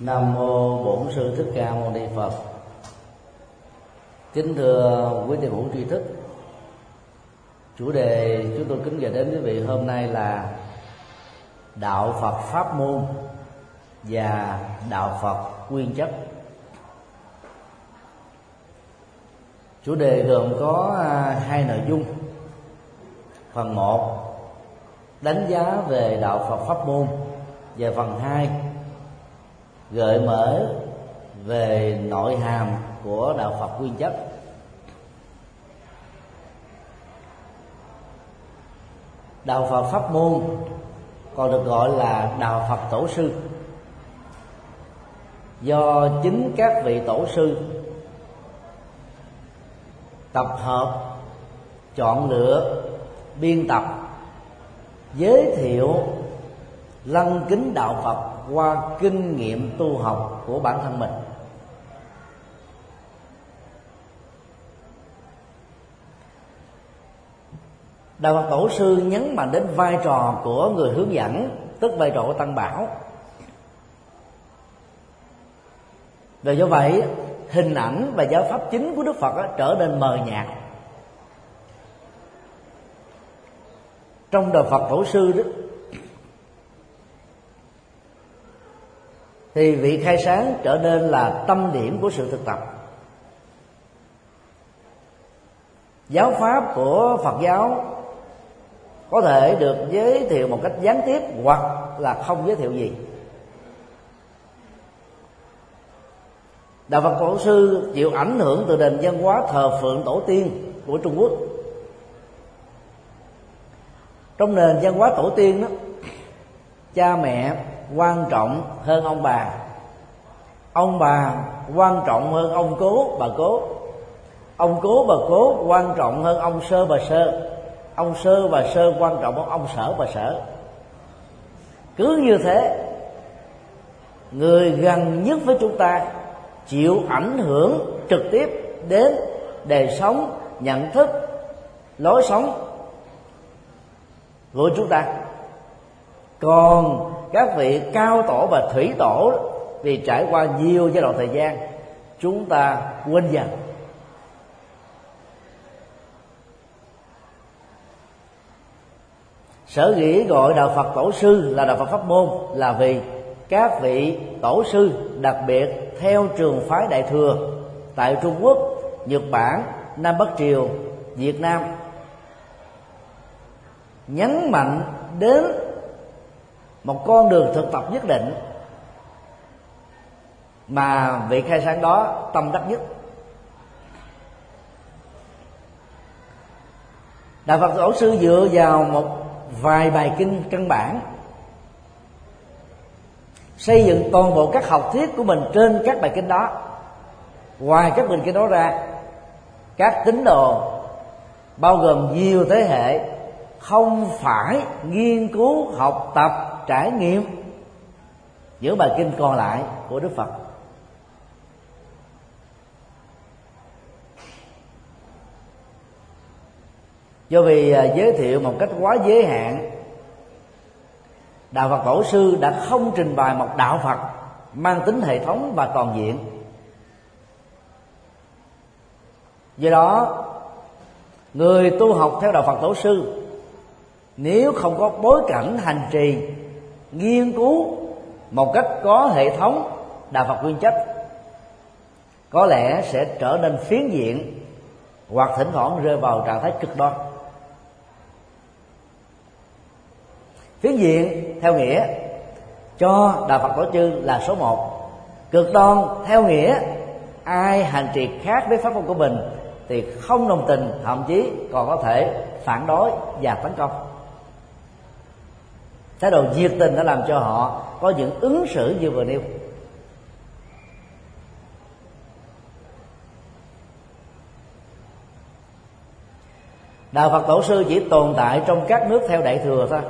Nam mô Bổn Sư Thích Ca Mâu Ni Phật. Kính thưa quý thầy hữu tri thức, chủ đề chúng tôi kính gửi đến quý vị hôm nay là đạo Phật pháp môn và đạo Phật nguyên chất. Chủ đề gồm có hai nội dung. Phần 1 đánh giá về đạo Phật pháp môn, và phần 2 gợi mở về nội hàm của đạo Phật nguyên chất. Đạo Phật pháp môn còn được gọi là đạo Phật tổ sư, do chính các vị tổ sư tập hợp, chọn lựa, biên tập, giới thiệu lăng kính đạo Phật qua kinh nghiệm tu học của bản thân mình. Đạo Phật tổ sư nhấn mạnh đến vai trò của người hướng dẫn, tức vai trò của tăng bảo. Và do vậy hình ảnh và giáo pháp chính của Đức Phật trở nên mờ nhạt. Trong đạo Phật tổ sư đó, thì vị khai sáng trở nên là tâm điểm của sự thực tập. Giáo pháp của Phật giáo có thể được giới thiệu một cách gián tiếp hoặc là không giới thiệu gì. Đạo Phật tổ sư chịu ảnh hưởng từ nền văn hóa thờ phượng tổ tiên của Trung Quốc. Trong nền văn hóa tổ tiên đó, cha mẹ quan trọng hơn ông bà quan trọng hơn ông cố bà cố, ông cố bà cố quan trọng hơn ông sơ bà sơ, ông sơ bà sơ quan trọng hơn ông sở bà sở. Cứ như thế, người gần nhất với chúng ta chịu ảnh hưởng trực tiếp đến đời sống, nhận thức, lối sống của chúng ta. Còn các vị cao tổ và thủy tổ vì trải qua nhiều giai đoạn thời gian, chúng ta quên dần. Sở dĩ gọi đạo Phật tổ sư là đạo Phật pháp môn là vì các vị tổ sư, đặc biệt theo trường phái Đại Thừa tại Trung Quốc, Nhật Bản, Nam Bắc Triều, Việt Nam, nhấn mạnh đến một con đường thực tập nhất định mà vị khai sáng đó tâm đắc nhất. Đạo Phật tổ sư dựa vào một vài bài kinh căn bản, xây dựng toàn bộ các học thuyết của mình trên các bài kinh đó. Ngoài các bài kinh đó ra, các tín đồ bao gồm nhiều thế hệ không phải nghiên cứu, học tập, trải nghiệm những bài kinh còn lại của Đức Phật. Do vì giới thiệu một cách quá giới hạn, đạo Phật tổ sư đã không trình bày một đạo Phật mang tính hệ thống và toàn diện. Do đó, người tu học theo đạo Phật tổ sư nếu không có bối cảnh hành trì, nghiên cứu một cách có hệ thống đạo Phật nguyên chất, có lẽ sẽ trở nên phiến diện hoặc thỉnh thoảng rơi vào trạng thái cực đoan. Phiến diện theo nghĩa cho đạo Phật tổ sư là số 1, cực đoan theo nghĩa ai hành trì khác với pháp môn của mình thì không đồng tình, thậm chí còn có thể phản đối và tấn công. Thái độ nhiệt tình đã làm cho họ có những ứng xử như vừa nêu. Đạo Phật tổ sư chỉ tồn tại trong các nước theo Đại Thừa thôi.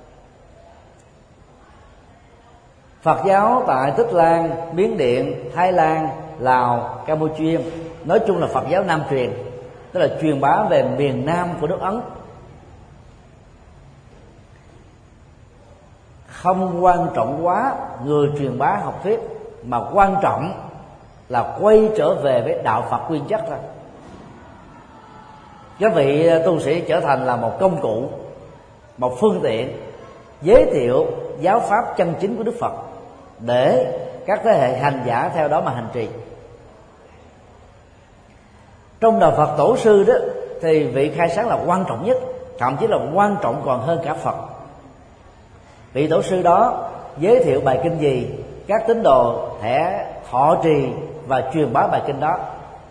Phật giáo tại Tích Lan, Miến Điện, Thái Lan, Lào, Campuchia, nói chung là Phật giáo Nam truyền, tức là truyền bá về miền Nam của nước Ấn, không quan trọng quá người truyền bá học thuyết mà quan trọng là quay trở về với đạo Phật nguyên chất thôi. Các vị tu sĩ trở thành là một công cụ, một phương tiện giới thiệu giáo pháp chân chính của Đức Phật để các thế hệ hành giả theo đó mà hành trì. Trong đạo Phật tổ sư đó thì vị khai sáng là quan trọng nhất, thậm chí là quan trọng còn hơn cả Phật. Vị tổ sư đó giới thiệu bài kinh gì, các tín đồ sẽ thọ trì và truyền bá bài kinh đó.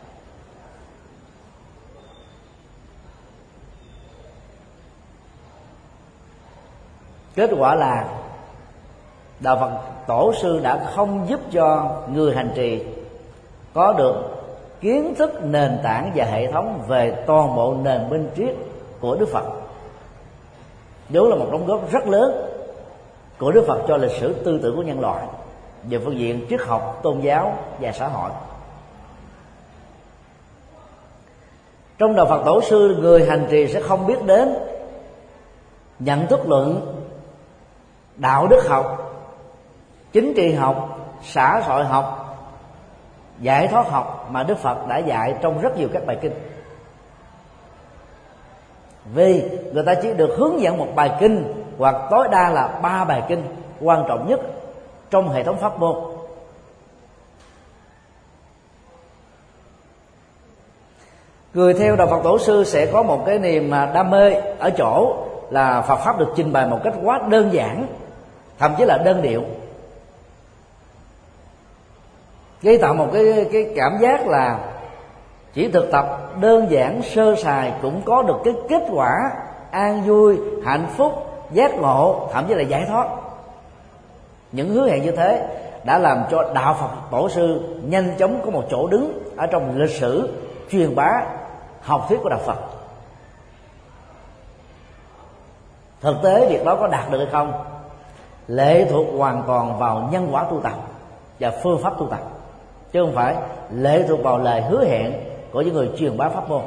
Kết quả là đạo Phật tổ sư đã không giúp cho người hành trì có được kiến thức nền tảng và hệ thống về toàn bộ nền minh triết của Đức Phật, vốn là một đóng góp rất lớn của Đức Phật cho lịch sử tư tưởng của nhân loại về phương diện triết học, tôn giáo và xã hội. Trong đạo Phật tổ sư, người hành trì sẽ không biết đến nhận thức luận, đạo đức học, chính trị học, xã hội học, giải thoát học mà Đức Phật đã dạy trong rất nhiều các bài kinh. Vì người ta chỉ được hướng dẫn một bài kinh hoặc tối đa là 3 bài kinh quan trọng nhất trong hệ thống pháp môn. Người theo đạo Phật tổ sư sẽ có một cái niềm đam mê ở chỗ là Phật pháp được trình bày một cách quá đơn giản, thậm chí là đơn điệu, gây tạo một cái cảm giác là chỉ thực tập đơn giản sơ sài cũng có được cái kết quả an vui, hạnh phúc, giác ngộ, thậm chí là giải thoát. Những hứa hẹn như thế đã làm cho đạo Phật tổ sư nhanh chóng có một chỗ đứng ở trong lịch sử truyền bá học thuyết của đạo Phật. Thực tế việc đó có đạt được hay không lệ thuộc hoàn toàn vào nhân quả tu tập và phương pháp tu tập, chứ không phải lệ thuộc vào lời hứa hẹn của những người truyền bá pháp môn.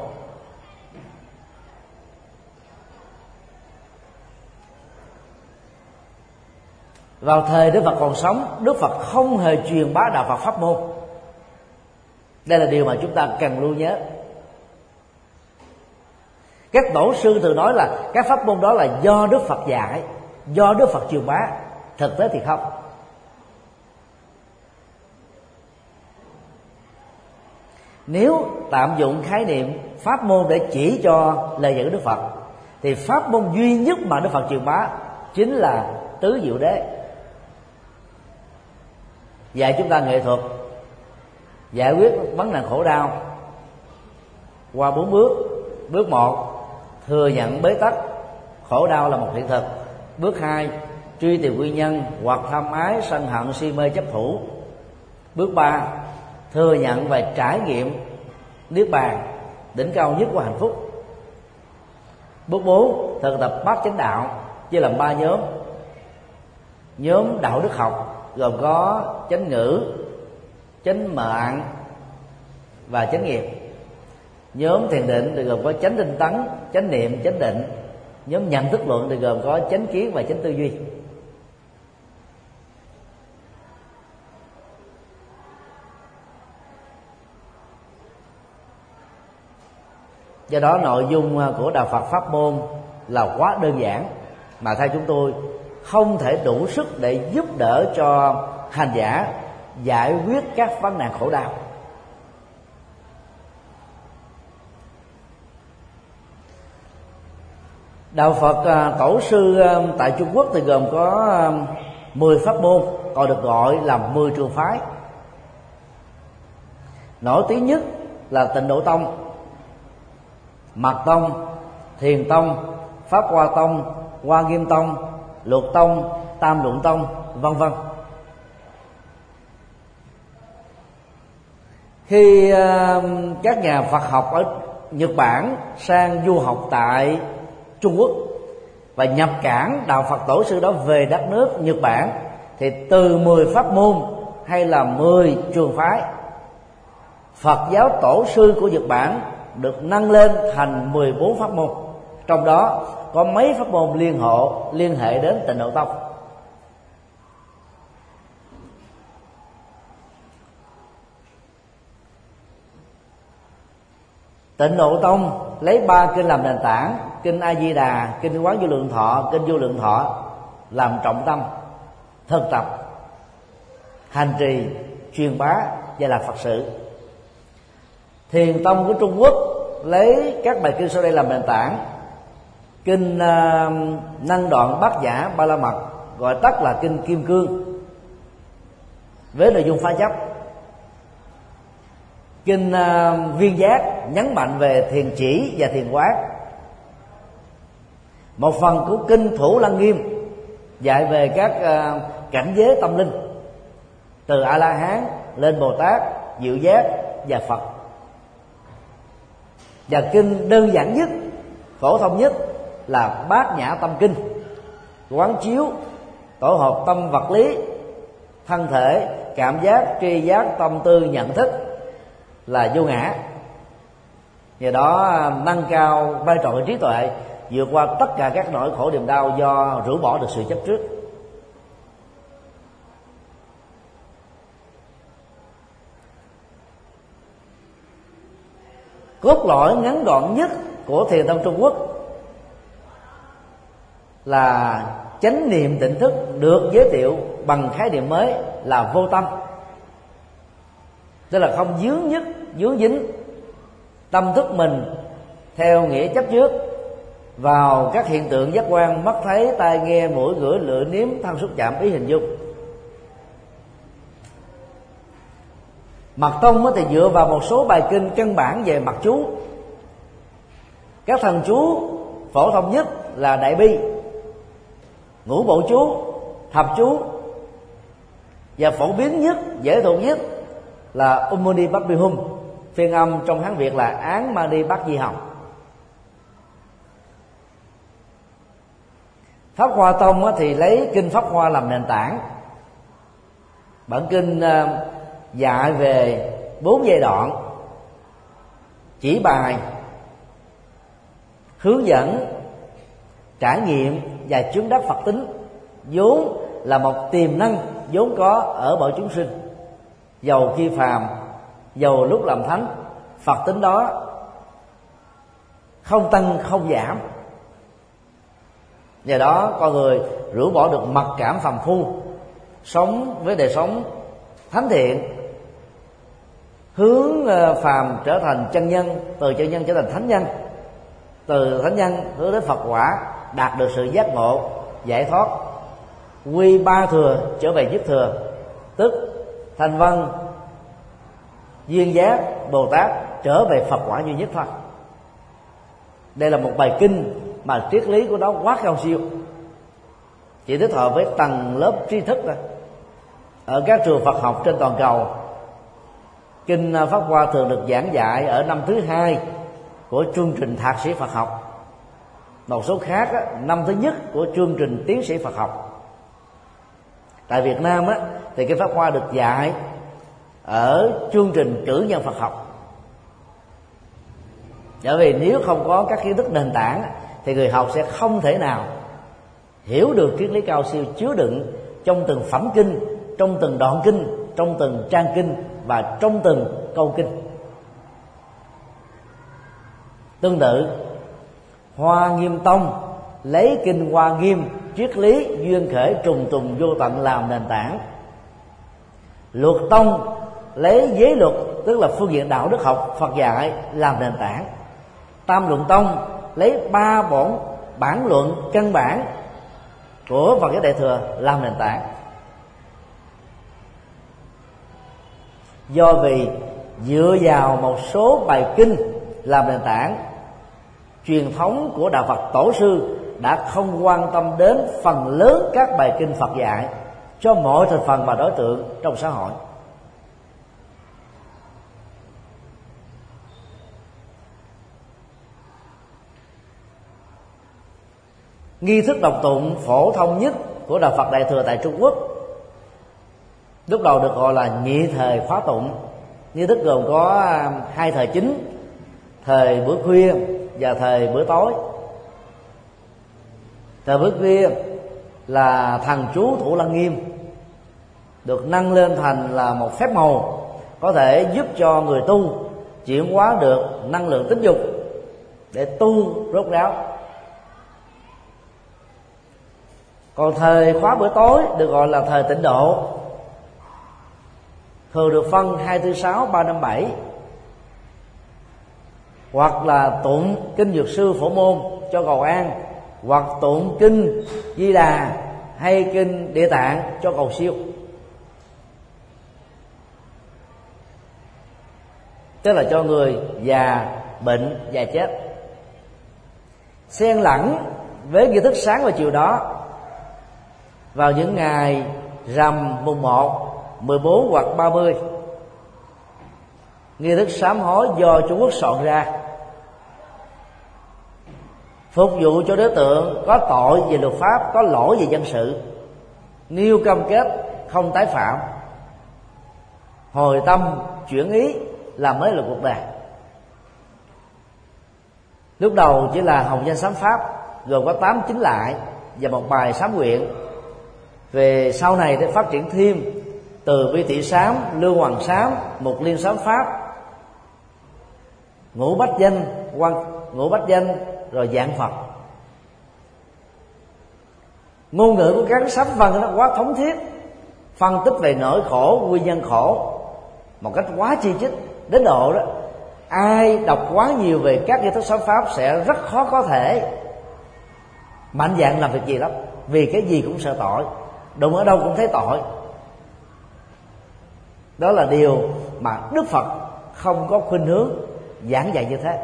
Vào thời Đức Phật còn sống, Đức Phật không hề truyền bá đạo Phật pháp môn. Đây là điều mà chúng ta cần lưu nhớ. Các tổ sư thường nói là các pháp môn đó là do Đức Phật dạy, do Đức Phật truyền bá. Thực tế thì không. Nếu tạm dụng khái niệm pháp môn để chỉ cho lời dạy của Đức Phật, thì pháp môn duy nhất mà Đức Phật truyền bá chính là tứ diệu đế. Dạy chúng ta nghệ thuật giải quyết vấn nạn khổ đau qua 4 bước. Bước 1, thừa nhận bế tắc, khổ đau là một hiện thực. Bước 2, truy tìm nguyên nhân hoặc tham ái, sân hận, si mê, chấp thủ. Bước 3, thừa nhận và trải nghiệm niết bàn, đỉnh cao nhất của hạnh phúc. Bước 4, thực tập bát chánh đạo chia làm 3 nhóm. Nhóm đạo đức học gồm có chánh ngữ, chánh mạng và chánh nghiệp. Nhóm thiền định thì gồm có chánh tinh tấn, chánh niệm, chánh định. Nhóm nhận thức luận thì gồm có chánh kiến và chánh tư duy. Do đó nội dung của đạo Phật pháp môn là quá đơn giản, mà theo chúng tôi không thể đủ sức để giúp đỡ cho hành giả giải quyết các vấn nạn khổ đau. Đạo Phật tổ sư tại Trung Quốc thì gồm có 10 pháp môn, còn được gọi là 10 trường phái. Nổi tiếng nhất là Tịnh Độ Tông, Mật Tông, Thiền Tông, Pháp Hoa Tông, Hoa Nghiêm Tông, Luật Tông, Tam Luận Tông, vân vân. Khi các nhà Phật học ở Nhật Bản sang du học tại Trung Quốc và nhập cảng đạo Phật tổ sư đó về đất nước Nhật Bản, thì từ 10 pháp môn hay là 10 trường phái, Phật giáo tổ sư của Nhật Bản được nâng lên thành 14 pháp môn. Trong đó có mấy pháp môn liên hệ đến Tịnh Độ Tông. Tịnh Độ Tông lấy 3 kinh làm nền tảng: kinh A Di Đà, kinh Quán Vô Lượng Thọ, kinh Vô Lượng Thọ làm trọng tâm thực tập, hành trì, truyền bá và làm Phật sự. Thiền Tông của Trung Quốc lấy các bài kinh sau đây làm nền tảng: kinh Năng Đoạn Bát Nhã Ba La Mật, gọi tắt là kinh Kim Cương, với nội dung phá chấp. Kinh Viên Giác nhấn mạnh về thiền chỉ và thiền quán. Một phần của kinh Thủ Lăng Nghiêm dạy về các cảnh giới tâm linh, từ A La Hán lên Bồ Tát, Diệu Giác và Phật. Và kinh đơn giản nhất, phổ thông nhất là Bát Nhã Tâm Kinh, quán chiếu tổ hợp tâm vật lý, thân thể, cảm giác, tri giác, tâm tư, nhận thức là vô ngã. Nhờ đó nâng cao vai trò của trí tuệ, vượt qua tất cả các nỗi khổ niềm đau do rũ bỏ được sự chấp trước. Cốt lõi ngắn gọn nhất của Thiền Tông Trung Quốc là chánh niệm tỉnh thức, được giới thiệu bằng khái niệm mới là vô tâm, tức là không dướng dính tâm thức mình theo nghĩa chấp trước vào các hiện tượng giác quan: mắt thấy, tai nghe, mũi ngửi, lưỡi nếm, thân xúc chạm, ý hình dung. Mật Tông thì dựa vào một số bài kinh căn bản về mật chú. Các thần chú phổ thông nhất là Đại Bi, Ngũ Bộ chú, Thập chú, và phổ biến nhất, dễ thuộc nhất là Mani Padme Hum, phiên âm trong Hán Việt là Án Mani Bát Di Hồng. Pháp Hoa Tông thì lấy kinh Pháp Hoa làm nền tảng. Bản kinh dạy về 4 giai đoạn: chỉ bài, hướng dẫn, trải nghiệm và chứng đắc Phật tính, vốn là một tiềm năng vốn có ở mọi chúng sinh. Dầu khi phàm, dầu lúc làm thánh, Phật tính đó không tăng không giảm. Nhờ đó con người rũ bỏ được mặc cảm phàm phu, sống với đời sống thánh thiện, hướng phàm trở thành chân nhân, từ chân nhân trở thành thánh nhân, từ thánh nhân hướng đến Phật quả, đạt được sự giác ngộ, giải thoát, quy ba thừa trở về nhất thừa, tức Thanh Văn, Duyên Giác, Bồ Tát trở về Phật quả duy nhất thôi. Đây là một bài kinh mà triết lý của nó quá cao siêu, chỉ thích hợp với tầng lớp tri thức thôi. Ở các trường Phật học trên toàn cầu, kinh Pháp Hoa thường được giảng dạy ở năm thứ 2 của chương trình thạc sĩ Phật học. Một số khác năm thứ nhất của chương trình tiến sĩ Phật học. Tại Việt Nam thì kinh Pháp Hoa được dạy ở chương trình cử nhân Phật học. Bởi vì nếu không có các kiến thức nền tảng thì người học sẽ không thể nào hiểu được triết lý cao siêu chứa đựng trong từng phẩm kinh, trong từng đoạn kinh, trong từng trang kinh và trong từng câu kinh. Tương tự, Hoa Nghiêm Tông lấy kinh Hoa Nghiêm, triết lý duyên khởi trùng tùng vô tận làm nền tảng. Luật Tông lấy giới luật, tức là phương diện đạo đức học Phật dạy làm nền tảng. Tam Luận Tông lấy 3 bổn bản luận căn bản của Phật giáo Đại thừa làm nền tảng. Do vì dựa vào một số bài kinh làm nền tảng, truyền thống của đạo Phật tổ sư đã không quan tâm đến phần lớn các bài kinh Phật dạy cho mọi thành phần và đối tượng trong xã hội. Nghi thức đọc tụng phổ thông nhất của đạo Phật Đại thừa tại Trung Quốc lúc đầu được gọi là nhị thời khóa tụng. Nghi thức gồm có 2 thời chính: thời bữa khuya và thời bữa tối. Thời bữa khuya là thần chú Thủ Lăng Nghiêm, được nâng lên thành là một phép màu có thể giúp cho người tu chuyển hóa được năng lượng tính dục để tu rốt ráo. Còn thời khóa bữa tối được gọi là thời tịnh độ, thường được phân 2, 4, 6, 3, 5, 7, hoặc là tụng kinh Dược Sư Phổ Môn cho cầu an, hoặc tụng kinh Di Đà hay kinh Địa Tạng cho cầu siêu. Tức là cho người già, bệnh, già chết. Xen lẫn với nghi thức sáng và chiều đó, vào những ngày rằm mùng 1, 14 hoặc 30, nghi thức sám hối do Trung Quốc soạn ra, phục vụ cho đối tượng có tội về luật pháp, có lỗi về dân sự, nêu cam kết không tái phạm, hồi tâm chuyển ý, làm mới là cuộc đời. Lúc đầu chỉ là hồng danh sám pháp, gồm có 8 chính lại và một bài sám nguyện. Về sau này để phát triển thêm từ vi tỵ sám, lương hoàng sám, mục liên sám pháp, ngũ bách danh, rồi dạng Phật. Ngôn ngữ của các sám văn nó quá thống thiết, phân tích về nỗi khổ, nguyên nhân khổ một cách quá chi chít, đến độ đó ai đọc quá nhiều về các nghi thức sám pháp sẽ rất khó có thể mạnh dạn làm việc gì lắm, vì cái gì cũng sợ tội, đụng ở đâu cũng thấy tội. Đó là điều mà Đức Phật không có khuynh hướng giảng dạy như thế.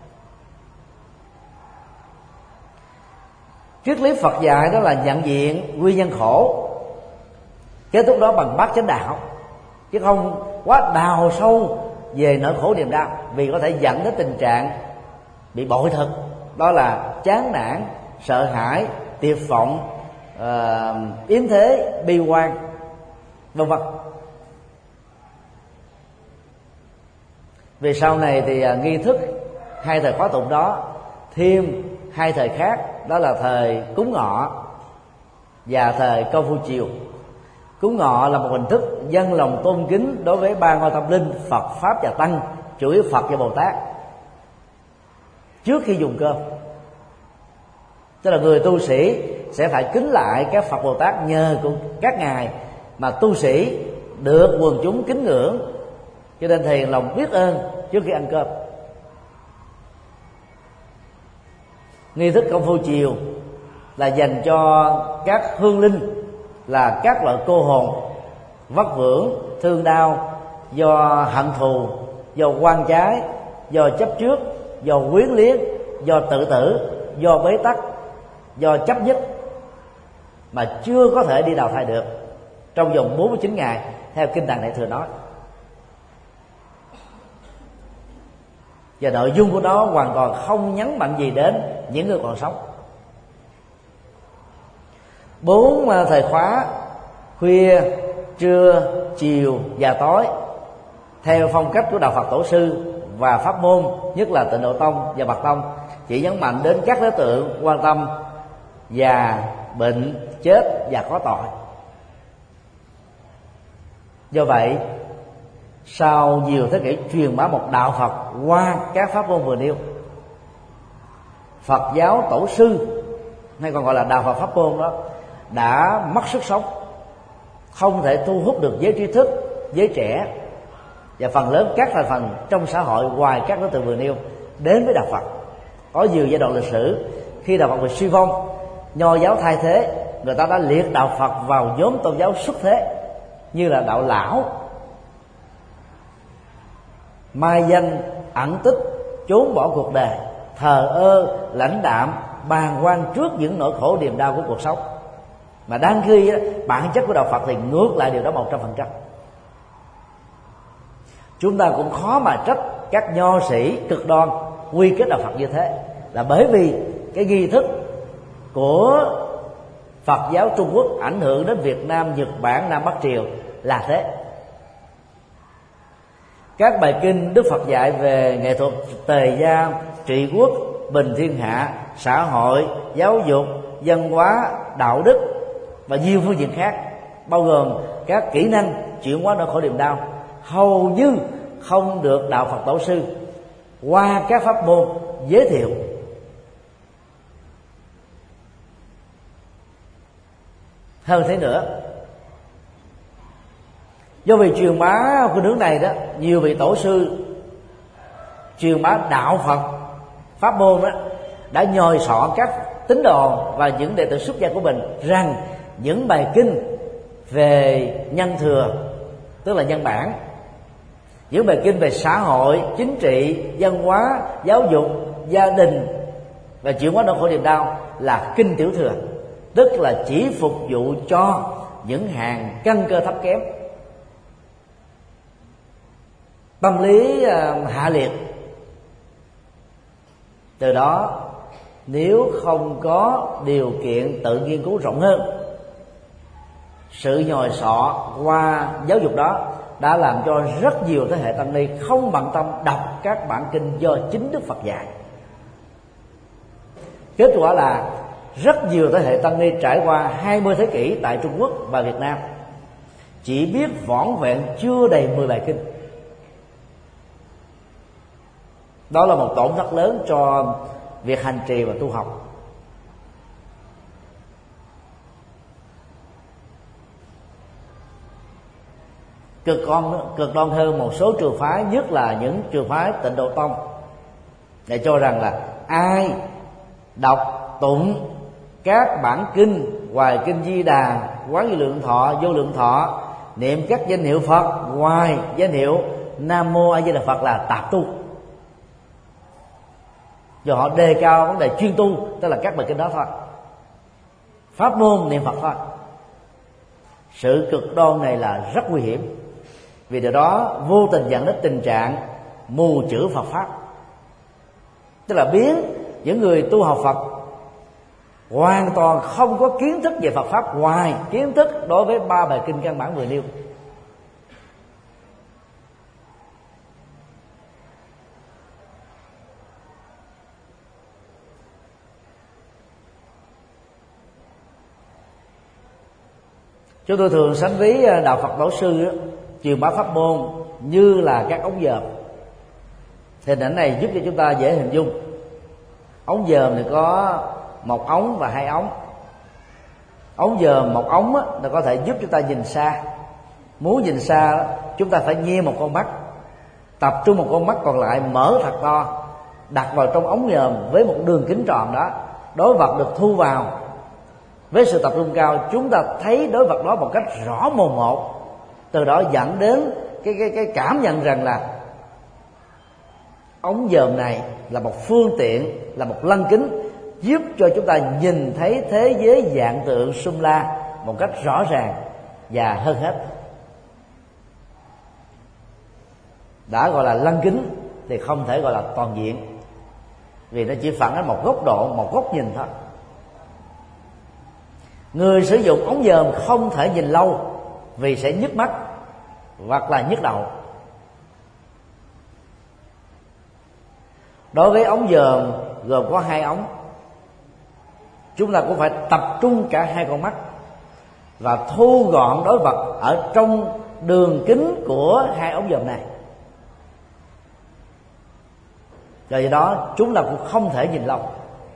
Triết lý Phật dạy đó là nhận diện nguyên nhân khổ, kết thúc đó bằng bát chánh đạo, chứ không quá đào sâu về nỗi khổ niềm đau, vì có thể dẫn đến tình trạng bị bội thực, đó là chán nản, sợ hãi, tuyệt vọng, yếm thế, bi quan, vân vân. Vì sau này thì nghi thức 2 thời khóa tụng đó thêm 2 thời khác, đó là thời cúng ngọ và thời công phu chiều. Cúng ngọ là một hình thức dâng lòng tôn kính đối với 3 ngôi tâm linh Phật, Pháp và Tăng, chủ yếu Phật và Bồ Tát, trước khi dùng cơm. Tức là người tu sĩ sẽ phải kính lại các Phật Bồ Tát nhờ của các ngài mà tu sĩ được quần chúng kính ngưỡng, cho nên thiền lòng biết ơn trước khi ăn cơm. Nghi thức công phu chiều là dành cho các hương linh, là các loại cô hồn vất vưởng, thương đau do hận thù, do quan trái, do chấp trước, do quyến liếc, do tự tử, do bế tắc, do chấp nhất, mà chưa có thể đi đào thai được trong vòng 49 ngày theo kinh Tạng Đại Thừa nói. Và nội dung của nó hoàn toàn không nhấn mạnh gì đến những người còn sống. 4 thời khóa khuya, trưa, chiều và tối theo phong cách của đạo Phật tổ sư và pháp môn, nhất là Tịnh Độ Tông và Bạch Tông, chỉ nhấn mạnh đến các đối tượng quan tâm già, bệnh, chết và có tội. Do vậy, sau nhiều thế kỷ truyền bá một đạo Phật qua các pháp môn vừa nêu, Phật giáo tổ sư hay còn gọi là đạo Phật pháp môn đó đã mất sức sống, không thể thu hút được giới trí thức, giới trẻ và phần lớn các thành phần trong xã hội ngoài các đối tượng vừa nêu đến với đạo Phật. Có nhiều giai đoạn lịch sử khi đạo Phật bị suy vong, Nho giáo thay thế, người ta đã liệt đạo Phật vào nhóm tôn giáo xuất thế như là đạo lão, mai danh ẩn tích, trốn bỏ cuộc đời, thờ ơ lãnh đạm, bàng quan trước những nỗi khổ niềm đau của cuộc sống. Mà đang khi bản chất của đạo Phật thì ngược lại điều đó 100%. Chúng ta cũng khó mà trách các nho sĩ cực đoan quy kết đạo Phật như thế, là bởi vì cái nghi thức của Phật giáo Trung Quốc ảnh hưởng đến Việt Nam, Nhật Bản, Nam Bắc Triều là thế. Các bài kinh Đức Phật dạy về nghệ thuật tề gia, trị quốc, bình thiên hạ, xã hội, giáo dục, văn hóa, đạo đức và nhiều phương diện khác, bao gồm các kỹ năng chuyển hóa nỗi khổ niềm đau, hầu như không được đạo Phật tổ sư qua các pháp môn giới thiệu. Hơn thế nữa, do vì truyền bá của nước này đó, nhiều vị tổ sư truyền bá đạo Phật pháp môn đó đã nhồi sọ các tín đồ và những đệ tử xuất gia của mình rằng những bài kinh về nhân thừa, tức là nhân bản, những bài kinh về xã hội, chính trị, văn hóa, giáo dục, gia đình và chuyển hóa nỗi khổ niềm đau là kinh tiểu thừa, tức là chỉ phục vụ cho những hàng căn cơ thấp kém, tâm lý hạ liệt. Từ đó nếu không có điều kiện tự nghiên cứu rộng hơn, sự nhồi sọ qua giáo dục đó đã làm cho rất nhiều thế hệ tăng ni không bận tâm đọc các bản kinh do chính Đức Phật dạy. Kết quả là rất nhiều thế hệ tăng ni trải qua 20 thế kỷ tại Trung Quốc và Việt Nam chỉ biết vỏn vẹn chưa đầy 10 bài kinh. Đó là một tổn thất lớn cho việc hành trì và tu học. Cực đoan hơn một số trường phái, nhất là những trường phái Tịnh Độ Tông, để cho rằng là ai đọc tụng các bản kinh ngoài kinh Di Đà, Quán Vô Lượng Thọ, Vô Lượng Thọ, niệm các danh hiệu Phật ngoài danh hiệu Nam Mô A Di Đà Phật là tạp tu. Do họ đề cao vấn đề chuyên tu, tức là các bài kinh đó thôi, pháp môn niệm Phật thôi. Sự cực đoan này là rất nguy hiểm, vì điều đó vô tình dẫn đến tình trạng mù chữ Phật pháp, tức là biến những người tu học Phật hoàn toàn không có kiến thức về Phật pháp ngoài kiến thức đối với 3 bài kinh căn bản vừa nêu. Chúng tôi thường sánh ví đạo Phật tổ sư truyền bá pháp môn như là các ống dòm. Hình ảnh này giúp cho chúng ta dễ hình dung. Ống dòm thì có một ống và 2 ống. Ống dòm một ống nó có thể giúp chúng ta nhìn xa. Muốn nhìn xa chúng ta phải nhe một con mắt, tập trung một con mắt còn lại mở thật to, đặt vào trong ống dòm với một đường kính tròn đó. Đối vật được thu vào với sự tập trung cao, chúng ta thấy đối vật đó một cách rõ mồn một. Từ đó dẫn đến cái cảm nhận rằng là ống dòm này là một phương tiện, là một lăng kính giúp cho chúng ta nhìn thấy thế giới dạng tượng sum la một cách rõ ràng. Và hơn hết, đã gọi là lăng kính thì không thể gọi là toàn diện, vì nó chỉ phản ánh một góc độ, một góc nhìn thôi. Người sử dụng ống dòm không thể nhìn lâu vì sẽ nhức mắt hoặc là nhức đầu. Đối với ống dòm gồm có 2 ống, chúng ta cũng phải tập trung cả 2 con mắt và thu gọn đối vật ở trong đường kính của 2 ống dòm này. Do đó chúng ta cũng không thể nhìn lâu.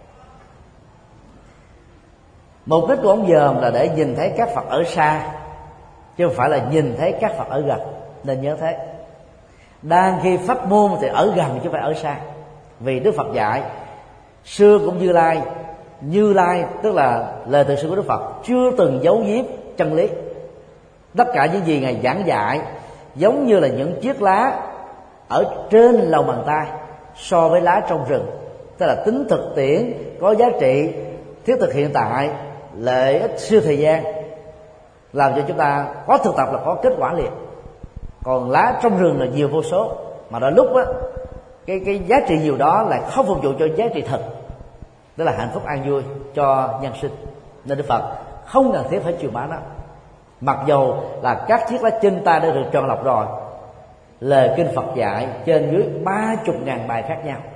Mục đích của ống dòm là để nhìn thấy các Phật ở xa, chứ không phải là nhìn thấy các Phật ở gần. Nên nhớ thế. Đang khi pháp môn thì ở gần chứ không phải ở xa. Vì Đức Phật dạy xưa cũng Như Lai tức là lời từ sư của Đức Phật chưa từng giấu giếm chân lý. Tất cả những gì Ngài giảng dạy giống như là những chiếc lá ở trên lòng bàn tay so với lá trong rừng, tức là tính thực tiễn, có giá trị thiết thực hiện tại, lợi ích siêu thời gian, làm cho chúng ta có thực tập là có kết quả liền. Còn lá trong rừng là nhiều vô số, mà đôi lúc á cái giá trị nhiều đó lại không phục vụ cho giá trị thực, tức là hạnh phúc an vui cho nhân sinh. Nên Đức Phật không cần thiết phải truyền bá nó, mặc dầu là các chiếc lá trên ta đã được chọn lọc rồi. Lời kinh Phật dạy trên dưới 30.000 bài khác nhau.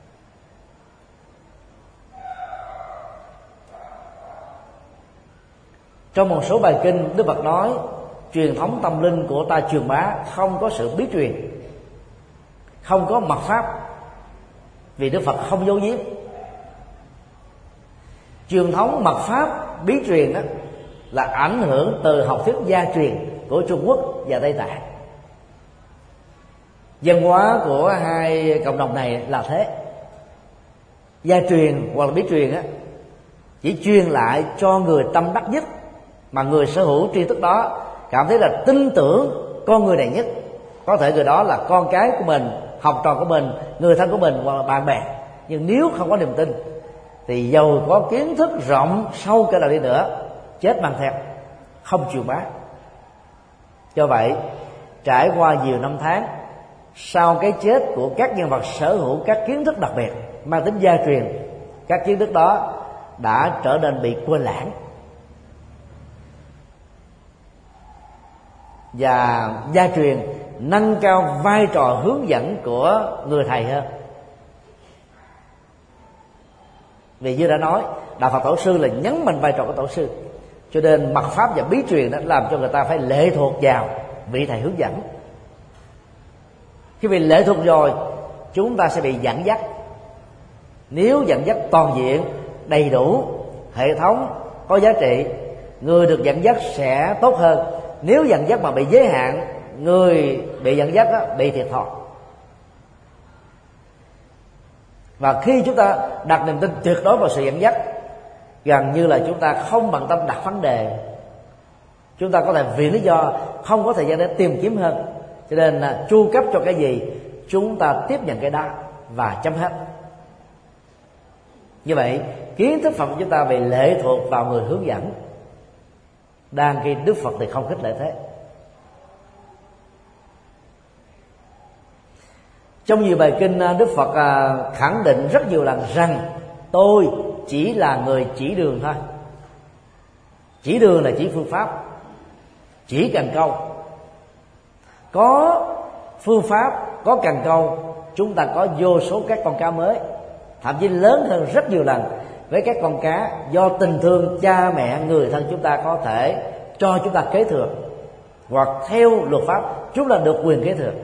Trong một số bài kinh, Đức Phật nói truyền thống tâm linh của ta truyền bá không có sự bí truyền, không có mật pháp, vì Đức Phật không giấu giếm. Truyền thống mật pháp bí truyền đó là ảnh hưởng từ học thuyết gia truyền của Trung Quốc và Tây Tạng. Văn hóa của hai cộng đồng này là thế. Gia truyền hoặc là bí truyền á, chỉ truyền lại cho người tâm đắc nhất, mà người sở hữu tri thức đó cảm thấy là tin tưởng con người này nhất. Có thể người đó là con cái của mình, học trò của mình, người thân của mình hoặc là bạn bè. Nhưng nếu không có niềm tin thì dầu có kiến thức rộng sâu cỡ nào đi nữa, chết mang theo, không chịu bá. Do vậy, trải qua nhiều năm tháng sau cái chết của các nhân vật sở hữu các kiến thức đặc biệt mang tính gia truyền, các kiến thức đó đã trở nên bị quên lãng. Và gia truyền nâng cao vai trò hướng dẫn của người thầy hơn. Vì như đã nói, đạo Phật tổ sư là nhấn mạnh vai trò của tổ sư, cho nên mật pháp và bí truyền đó làm cho người ta phải lệ thuộc vào vị thầy hướng dẫn. Khi bị lệ thuộc rồi, chúng ta sẽ bị dẫn dắt. Nếu dẫn dắt toàn diện, đầy đủ, hệ thống, có giá trị, người được dẫn dắt sẽ tốt hơn. Nếu dẫn dắt mà bị giới hạn, người bị dẫn dắt đó, bị thiệt thòi. Và khi chúng ta đặt niềm tin tuyệt đối vào sự dẫn dắt, gần như là chúng ta không bận tâm đặt vấn đề. Chúng ta có thể vì lý do không có thời gian để tìm kiếm hơn, cho nên là chu cấp cho cái gì chúng ta tiếp nhận cái đó và chấm hết. Như vậy kiến thức Phật của chúng ta bị lệ thuộc vào người hướng dẫn, đang khi Đức Phật thì không khích lệ thế. Trong nhiều bài kinh, Đức Phật khẳng định rất nhiều lần rằng tôi chỉ là người chỉ đường thôi. Chỉ đường là chỉ phương pháp, chỉ cần câu. Có phương pháp, có cần câu, chúng ta có vô số các con cá mới, thậm chí lớn hơn rất nhiều lần với các con cá do tình thương cha mẹ người thân chúng ta có thể cho chúng ta kế thừa, hoặc theo luật pháp chúng ta được quyền kế thừa.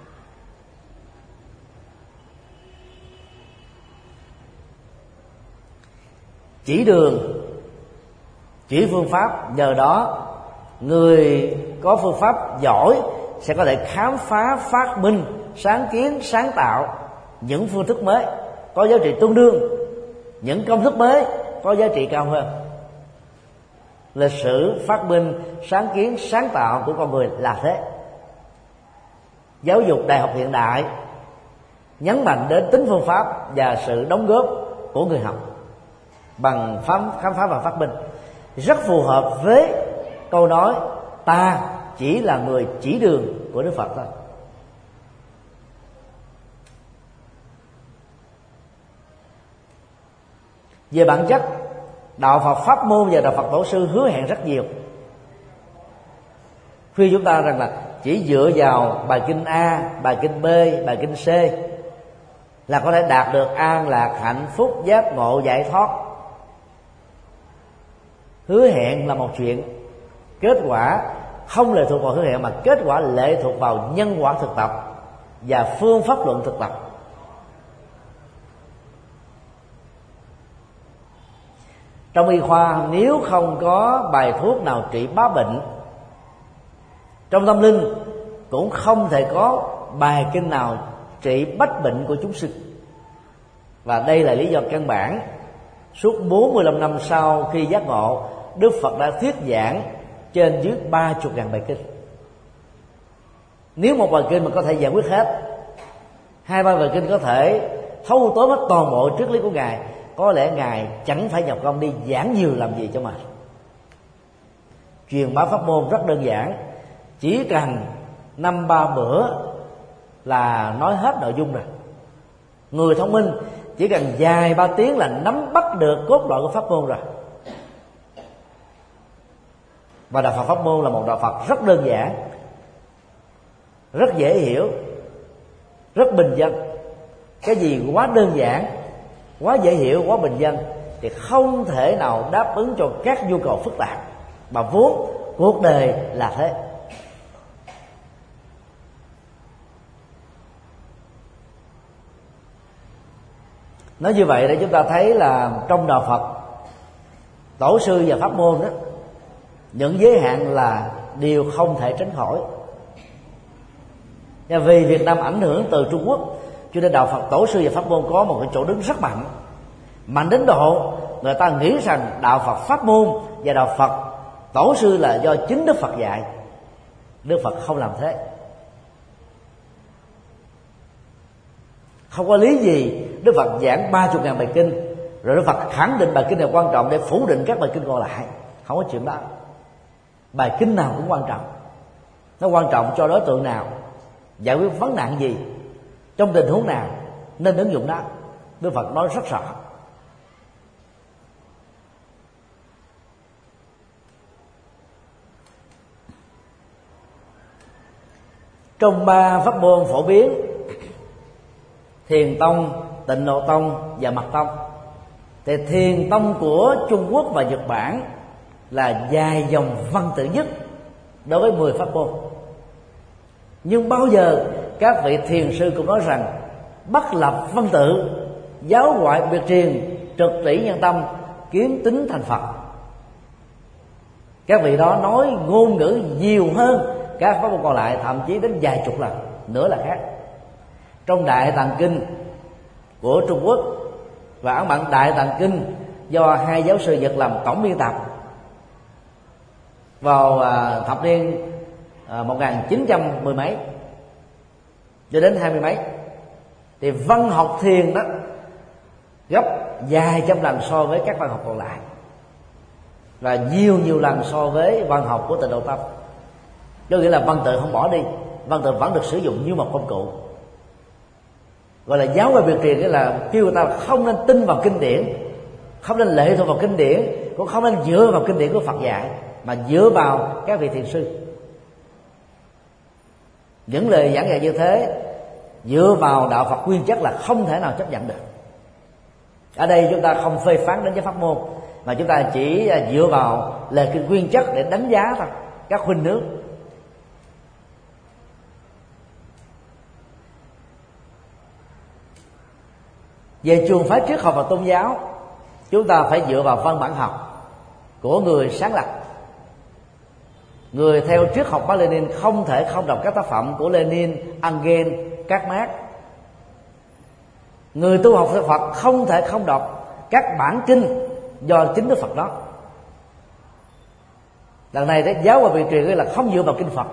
Chỉ đường, chỉ phương pháp, nhờ đó người có phương pháp giỏi sẽ có thể khám phá, phát minh, sáng kiến, sáng tạo những phương thức mới có giá trị tương đương, những công thức mới có giá trị cao hơn. Lịch sử phát minh, sáng kiến, sáng tạo của con người là thế. Giáo dục đại học hiện đại nhấn mạnh đến tính phương pháp và sự đóng góp của người học bằng khám phá và phát minh, rất phù hợp với câu nói ta chỉ là người chỉ đường của Đức Phật thôi. Về bản chất, đạo Phật pháp môn và đạo Phật tổ sư hứa hẹn rất nhiều, khuyên chúng ta rằng là chỉ dựa vào bài kinh A, bài kinh B, bài kinh C là có thể đạt được an lạc, hạnh phúc, giác ngộ, giải thoát. Hứa hẹn là một chuyện, kết quả không lệ thuộc vào hứa hẹn, mà kết quả lệ thuộc vào nhân quả thực tập và phương pháp luận thực tập. Trong y khoa, nếu không có bài thuốc nào trị bá bệnh, trong tâm linh cũng không thể có bài kinh nào trị bách bệnh của chúng sinh. Và đây là lý do căn bản suốt 45 năm sau khi giác ngộ, Đức Phật đã thuyết giảng trên dưới 30.000 bài kinh. Nếu một bài kinh mà có thể giải quyết hết, 2-3 bài kinh có thể thâu tóm hết toàn bộ triết lý của Ngài, có lẽ Ngài chẳng phải nhập công đi giảng nhiều làm gì cho mà. Truyền bá pháp môn rất đơn giản, chỉ cần 5-3 bữa là nói hết nội dung rồi. Người thông minh chỉ cần vài 3 tiếng là nắm bắt được cốt lõi của pháp môn rồi. Và đạo Phật pháp môn là một đạo Phật rất đơn giản, rất dễ hiểu, rất bình dân. Cái gì quá đơn giản, quá dễ hiểu, quá bình dân thì không thể nào đáp ứng cho các nhu cầu phức tạp, mà vốn cuộc đời là thế. Nói như vậy để chúng ta thấy là trong đạo Phật, tổ sư và pháp môn đó, những giới hạn là điều không thể tránh khỏi. Và vì Việt Nam ảnh hưởng từ Trung Quốc, cho nên đạo Phật, tổ sư và pháp môn có một cái chỗ đứng rất mạnh, mạnh đến độ người ta nghĩ rằng đạo Phật pháp môn và đạo Phật tổ sư là do chính Đức Phật dạy. Đức Phật không làm thế. Không có lý gì Đức Phật giảng 30.000 bài kinh rồi Đức Phật khẳng định bài kinh này quan trọng để phủ định các bài kinh còn lại. Không có chuyện đó. Bài kinh nào cũng quan trọng. Nó quan trọng cho đối tượng nào, giải quyết vấn nạn gì, trong tình huống nào nên ứng dụng đó. Đức Phật nói rất rõ. Trong 3 pháp môn phổ biến, Thiền tông, Tịnh độ tông và Mật tông, thì Thiền tông của Trung Quốc và Nhật Bản là dài dòng văn tự nhất đối với 10 pháp môn. Nhưng bao giờ các vị thiền sư cũng nói rằng bất lập văn tự, giáo ngoại biệt truyền, trực tỷ nhân tâm, kiếm tính thành Phật. Các vị đó nói ngôn ngữ nhiều hơn các pháp môn còn lại, thậm chí đến vài chục lần nữa là khác. Trong Đại Tạng Kinh của Trung Quốc và ấn bản Đại Tạng Kinh do hai giáo sư Nhật làm tổng biên tập vào thập niên 1910 mấy cho đến 20 mấy, thì văn học thiền đó gấp vài trăm lần so với các văn học còn lại, và nhiều lần so với văn học của Tịnh độ tông. Có nghĩa là văn tự không bỏ đi, văn tự vẫn được sử dụng như một công cụ. Gọi là giáo ngoại biệt truyền, nghĩa là kêu người ta không nên tin vào kinh điển, không nên lệ thuộc vào kinh điển, cũng không nên dựa vào kinh điển của Phật dạy, mà dựa vào các vị thiền sư. Những lời giảng dạy như thế dựa vào đạo Phật nguyên chất là không thể nào chấp nhận được. Ở đây chúng ta không phê phán đến với pháp môn, mà chúng ta chỉ dựa vào lời kinh nguyên chất để đánh giá thôi các huynh nước. Về trường phái triết học và tôn giáo, chúng ta phải dựa vào văn bản học của người sáng lập. Người theo triết học Mác Lênin không thể không đọc các tác phẩm của Lenin, Engels, các Marx. Người tu học theo Phật không thể không đọc các bản kinh do chính Đức Phật đó. Lần này giáo và biệt truyền là không dựa vào kinh Phật,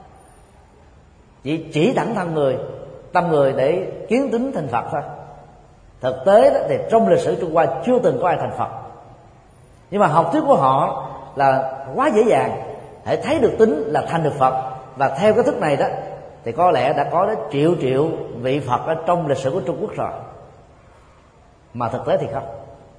chỉ thẳng tâm người để kiến tính thành Phật thôi. Thực tế đó, thì trong lịch sử Trung Hoa chưa từng có ai thành Phật, nhưng mà học thuyết của họ là quá dễ dàng, hãy thấy được tính là thành được Phật. Và theo cái thức này đó thì có lẽ đã có đến triệu vị Phật ở trong lịch sử của Trung Quốc rồi, mà thực tế thì không.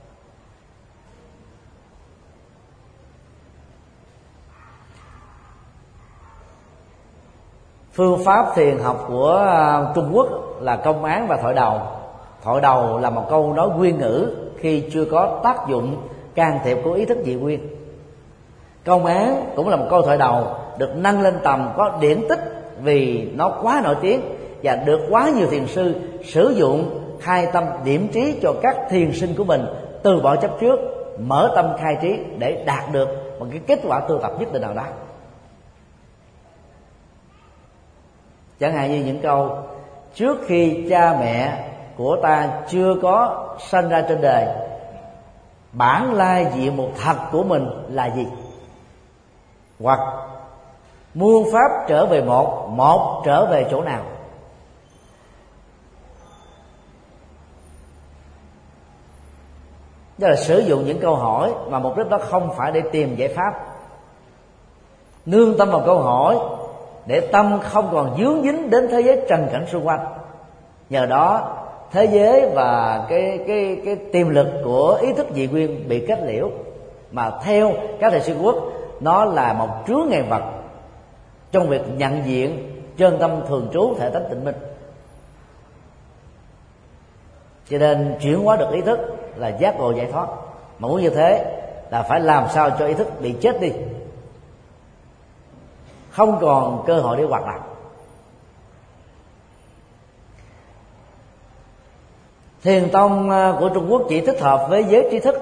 Phương pháp thiền học của Trung Quốc là công án và thoại đầu. Thoại đầu là một câu nói nguyên ngữ khi chưa có tác dụng can thiệp của ý thức dị nguyên. Công án cũng là một câu thoại đầu được nâng lên tầm có điển tích vì nó quá nổi tiếng và được quá nhiều thiền sư sử dụng khai tâm điểm trí cho các thiền sinh của mình từ bỏ chấp trước, mở tâm khai trí để đạt được một cái kết quả tu tập nhất định nào đó. Chẳng hạn như những câu: trước khi cha mẹ của ta chưa có sanh ra trên đời, bản lai diện mục thật của mình là gì? Hoặc muôn pháp trở về một trở về chỗ nào? Đó là sử dụng những câu hỏi mà mục đích đó không phải để tìm giải pháp. Nương tâm vào câu hỏi để tâm không còn dướng dính đến thế giới trần cảnh xung quanh. Nhờ đó thế giới và cái tiềm lực của ý thức dị nguyên bị kết liễu, mà theo các thầy sư Quốc nó là một chướng ngại vật trong việc nhận diện chân tâm thường trú thể tánh tịnh minh. Cho nên chuyển hóa được ý thức là giác ngộ giải thoát. Mà muốn như thế là phải làm sao cho ý thức bị chết đi, không còn cơ hội để hoạt động. Thiền tông của Trung Quốc chỉ thích hợp với giới trí thức,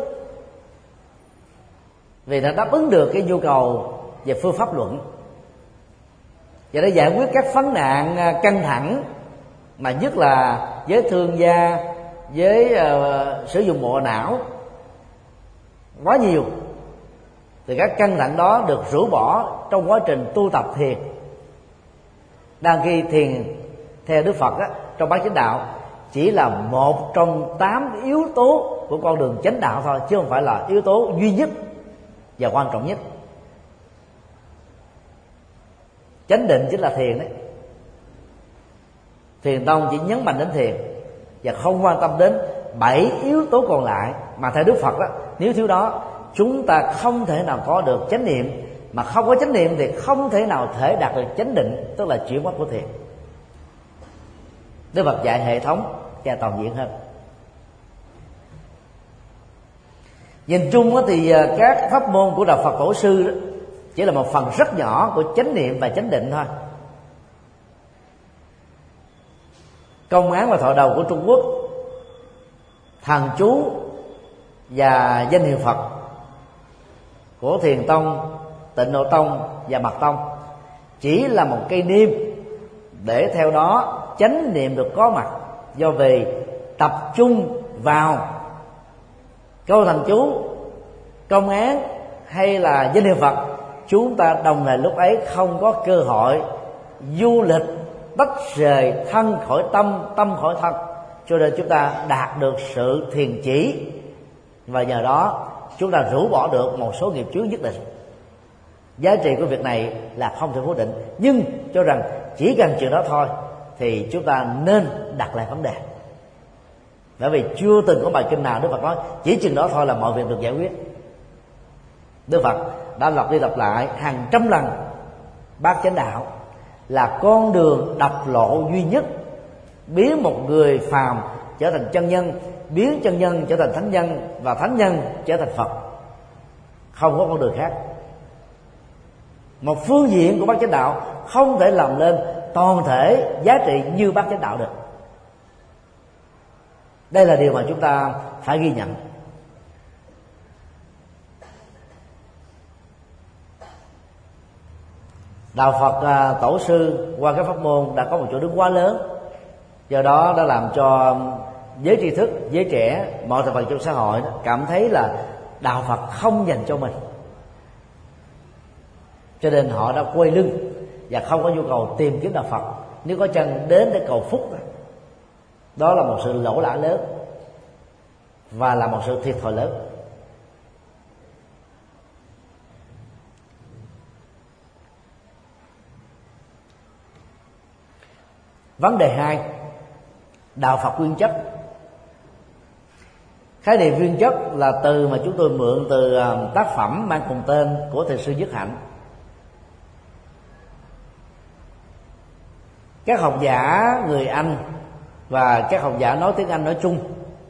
vì nó đáp ứng được cái nhu cầu về phương pháp luận, và để giải quyết các vấn nạn căng thẳng mà nhất là với thương gia, với sử dụng bộ não quá nhiều, thì các căng thẳng đó được rũ bỏ trong quá trình tu tập thiền. Đang khi thiền theo Đức Phật trong bát chánh đạo chỉ là một trong 8 yếu tố của con đường chánh đạo thôi, chứ không phải là yếu tố duy nhất và quan trọng nhất. Chánh định chính là thiền đấy. Thiền tông chỉ nhấn mạnh đến thiền và không quan tâm đến 7 yếu tố còn lại, mà theo Đức Phật nếu thiếu đó chúng ta không thể nào có được chánh niệm, mà không có chánh niệm thì không thể nào thể đạt được chánh định, tức là chuyển hóa của thiền. Đức Phật dạy hệ thống và toàn diện hơn. Nhìn chung thì các pháp môn của đạo Phật tổ sư chỉ là một phần rất nhỏ của chánh niệm và chánh định thôi. Công án và thoại đầu của Trung Quốc, thần chú và danh hiệu Phật của Thiền tông, Tịnh Độ tông và Mật tông chỉ là một cây niêm để theo đó chánh niệm được có mặt, do vì tập trung vào câu thần chú, công án hay là danh hiệu Phật, chúng ta đồng thời lúc ấy không có cơ hội du lịch tách rời thân khỏi tâm, tâm khỏi thân, cho nên chúng ta đạt được sự thiền chỉ, và nhờ đó chúng ta rũ bỏ được một số nghiệp chướng nhất định. Giá trị của việc này là không thể phủ định, nhưng cho rằng chỉ cần chuyện đó thôi thì chúng ta nên đặt lại vấn đề, bởi vì chưa từng có bài kinh nào Đức Phật nói chỉ chừng đó thôi là mọi việc được giải quyết. Đức Phật đã lặp đi lặp lại hàng trăm lần bát chánh đạo là con đường độc lộ duy nhất, biến một người phàm trở thành chân nhân, biến chân nhân trở thành thánh nhân, và thánh nhân trở thành Phật. Không có con đường khác. Một phương diện của bát chánh đạo không thể làm lên toàn thể giá trị như bát chánh đạo được. Đây là điều mà chúng ta phải ghi nhận. Đạo Phật tổ sư qua các pháp môn đã có một chỗ đứng quá lớn, do đó đã làm cho giới tri thức, giới trẻ, mọi thành phần trong xã hội cảm thấy là đạo Phật không dành cho mình, cho nên họ đã quay lưng và không có nhu cầu tìm kiếm đạo Phật. Nếu có chân đến để cầu phúc, đó là một sự lỗ lã lớn và là một sự thiệt thòi lớn. Vấn đề 2, đạo Phật nguyên chất. Khái niệm nguyên chất là từ mà chúng tôi mượn từ tác phẩm mang cùng tên của thiền sư Nhất Hạnh. Các học giả người Anh và các học giả nói tiếng Anh nói chung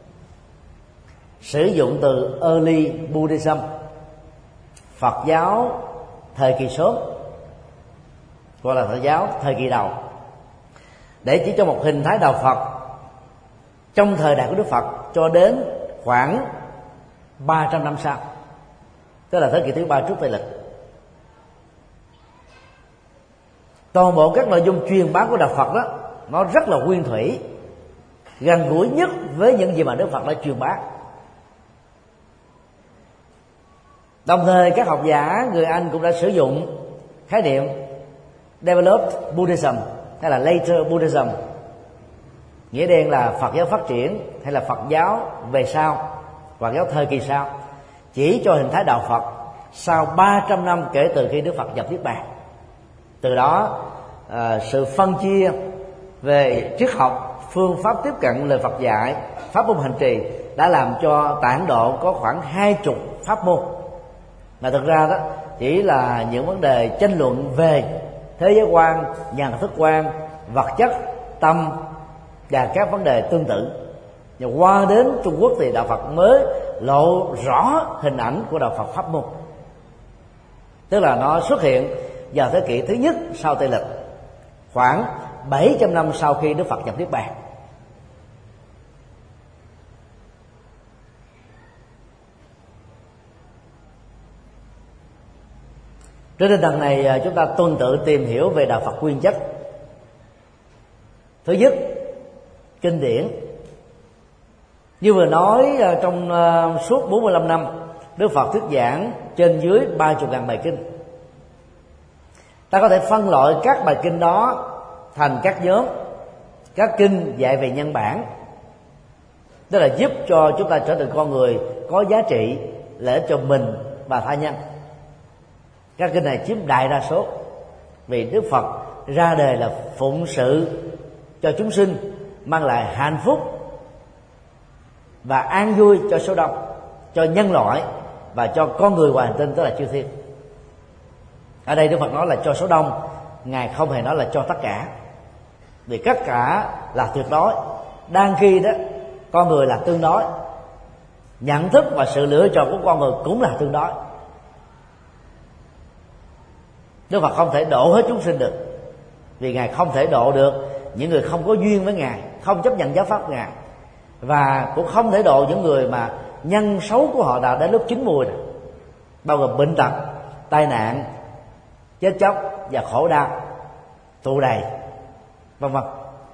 sử dụng từ Early Buddhism, Phật giáo thời kỳ sớm, gọi là Phật giáo thời kỳ đầu, để chỉ cho một hình thái đạo Phật trong thời đại của Đức Phật cho đến khoảng 300 năm sau, tức là thế kỷ thứ 3 trước Tây lịch. Toàn bộ các nội dung truyền bá của đạo Phật đó, nó rất là nguyên thủy, gần gũi nhất với những gì mà Đức Phật đã truyền bá. Đồng thời các học giả người Anh cũng đã sử dụng khái niệm Developed Buddhism hay là Later Buddhism, nghĩa đen là Phật giáo phát triển hay là Phật giáo về sau, Phật giáo thời kỳ sau, chỉ cho hình thái đạo Phật sau 300 năm kể từ khi Đức Phật nhập Niết Bàn. Từ đó sự phân chia về triết học, phương pháp tiếp cận lời Phật dạy, pháp môn hành trì đã làm cho Tại Ấn Độ có khoảng 20 pháp môn, mà thực ra đó chỉ là những vấn đề tranh luận về thế giới quan, nhận thức quan, vật chất, tâm và các vấn đề tương tự. Nhưng qua đến Trung Quốc thì đạo Phật mới lộ rõ hình ảnh của đạo Phật pháp môn, tức là nó xuất hiện vào thế kỷ thứ nhất sau Tây lịch, khoảng 700 năm sau khi Đức Phật nhập Niết Bàn. Trên tinh thần này chúng ta tuần tự tìm hiểu về đạo Phật nguyên chất. Thứ nhất, kinh điển. Như vừa nói, trong suốt 45 năm Đức Phật thuyết giảng trên dưới 30.000 bài kinh. Ta có thể phân loại các bài kinh đó thành các nhóm. Các kinh dạy về nhân bản, tức là giúp cho chúng ta trở thành con người có giá trị, lợi ích cho mình và tha nhân. Các kinh này chiếm đại đa số, vì Đức Phật ra đời là phụng sự cho chúng sinh, mang lại hạnh phúc và an vui cho số đông, cho nhân loại và cho con người ngoài hành tinh, tức là chư thiên. Ở đây Đức Phật nói là cho số đông, Ngài không hề nói là cho tất cả, vì tất cả là tuyệt đối, đang khi đó con người là tương đối, nhận thức và sự lựa chọn của con người cũng là tương đối. Đức Phật không thể độ hết chúng sinh được, vì Ngài không thể độ được những người không có duyên với Ngài, không chấp nhận giáo pháp của Ngài, và cũng không thể độ những người mà nhân xấu của họ đã đến lúc chín mùi rồi, bao gồm bệnh tật, tai nạn, chết chóc và khổ đau tù đầy, vân vân.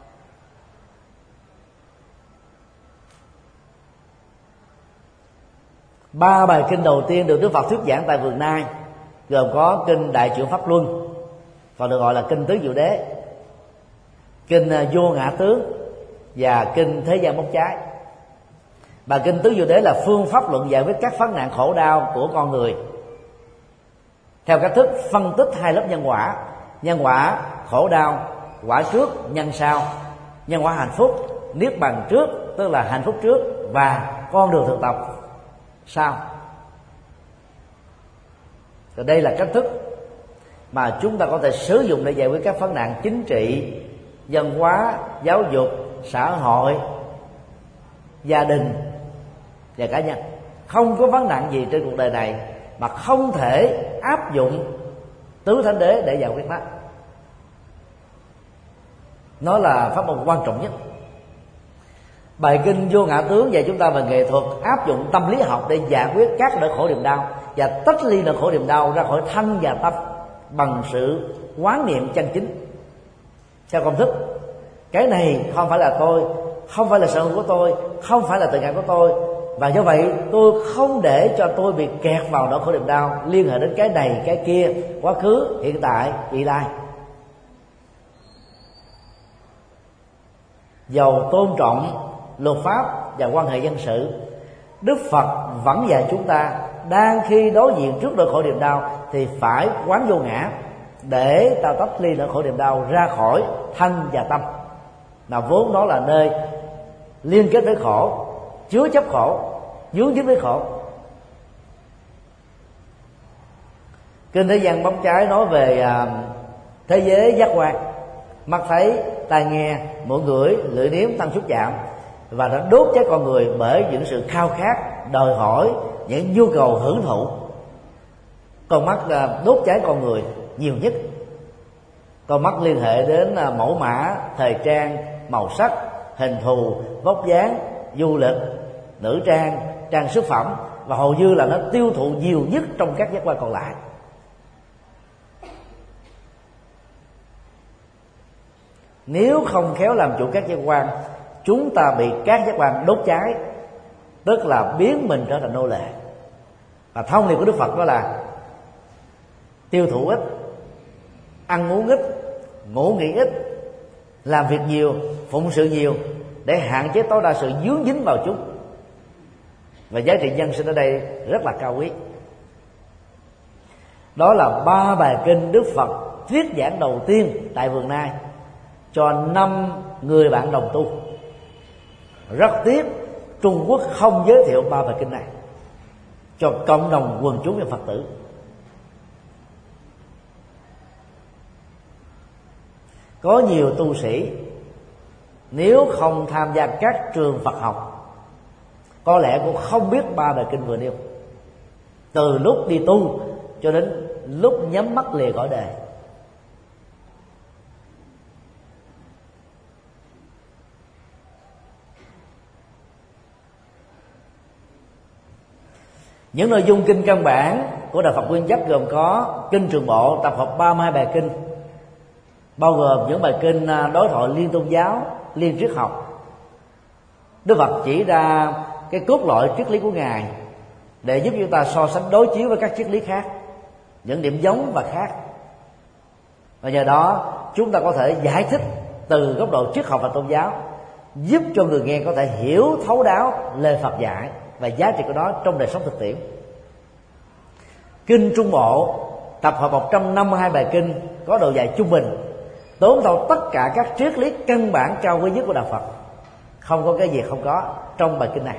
Ba bài kinh đầu tiên được Đức Phật thuyết giảng tại Vườn Nai gồm có kinh Đại Chuyển Pháp Luân, còn được gọi là kinh Tứ Diệu Đế, kinh Vô Ngã Tướng và kinh Thế Gian Bóng Cháy. Bài kinh Tứ Diệu Đế là phương pháp luận giải quyết các vấn nạn khổ đau của con người theo cách thức phân tích hai lớp nhân quả: nhân quả khổ đau, quả trước nhân sau; nhân quả hạnh phúc, niết bàn trước, tức là hạnh phúc trước, và con đường thực tập sau. Và đây là cách thức mà chúng ta có thể sử dụng để giải quyết các vấn nạn chính trị, văn hóa, giáo dục, xã hội, gia đình và cá nhân. Không có vấn nạn gì trên cuộc đời này mà không thể áp dụng tứ thánh đế để giải quyết nó. Nó là pháp môn quan trọng nhất. Bài kinh Vô Ngã Tướng dạy chúng ta về nghệ thuật áp dụng tâm lý học để giải quyết các nỗi khổ niềm đau và tách ly nỗi khổ niềm đau ra khỏi thân và tâm bằng sự quán niệm chân chính theo công thức: cái này không phải là tôi, không phải là sở hữu của tôi, không phải là tự ngã của tôi, và do vậy tôi không để cho tôi bị kẹt vào nỗi khổ niềm đau liên hệ đến cái này cái kia, quá khứ, hiện tại, vị lai. Dầu tôn trọng luật pháp và quan hệ dân sự, Đức Phật vẫn dạy chúng ta đang khi đối diện trước nỗi khổ niềm đau thì phải quán vô ngã để ta tách ly nỗi khổ niềm đau ra khỏi thân và tâm, mà vốn đó là nơi liên kết với khổ, chứa chấp khổ, dướng dính với khổ. Kinh Thế Gian Bóng Cháy nói về thế giới giác quan: mắt thấy, tai nghe, mũi ngửi, lưỡi nếm, thân xúc chạm, và nó đốt cháy con người bởi những sự khao khát, đòi hỏi, những nhu cầu hưởng thụ. Con mắt đốt cháy con người nhiều nhất. Con mắt liên hệ đến mẫu mã, thời trang, màu sắc, hình thù, vóc dáng, du lịch, nữ trang, trang sức phẩm, và hầu như là nó tiêu thụ nhiều nhất trong các giác quan còn lại. Nếu không khéo làm chủ các giác quan, chúng ta bị các giác quan đốt cháy, tức là biến mình trở thành nô lệ. Và thông điệp của Đức Phật đó là tiêu thụ ít, ăn uống ít, ngủ nghỉ ít, làm việc nhiều, phụng sự nhiều, để hạn chế tối đa sự dướng dính vào chúng. Và giá trị nhân sinh ở đây rất là cao quý. Đó là ba bài kinh Đức Phật thuyết giảng đầu tiên tại Vườn Nai cho 5 người bạn đồng tu. Rất tiếc Trung Quốc không giới thiệu ba bài kinh này cho cộng đồng quần chúng và Phật tử. Có nhiều tu sĩ nếu không tham gia các trường Phật học có lẽ cũng không biết ba bài kinh vừa nêu, từ lúc đi tu cho đến lúc nhắm mắt lìa cõi đời. Những nội dung kinh căn bản của Đạo Phật Nguyên Chất gồm có Kinh Trường Bộ tập hợp 32 bài kinh, bao gồm những bài kinh đối thoại liên tôn giáo, liên triết học. Đức Phật chỉ ra cái cốt lõi triết lý của Ngài để giúp chúng ta so sánh đối chiếu với các triết lý khác, những điểm giống và khác, và nhờ đó chúng ta có thể giải thích từ góc độ triết học và tôn giáo, giúp cho người nghe có thể hiểu thấu đáo lời Phật dạy và giá trị của nó trong đời sống thực tiễn. Kinh Trung Bộ tập hợp 152 bài kinh có độ dài trung bình, tóm thâu tất cả các triết lý căn bản cao quý nhất của Đạo Phật, không có cái gì không có trong bài kinh này.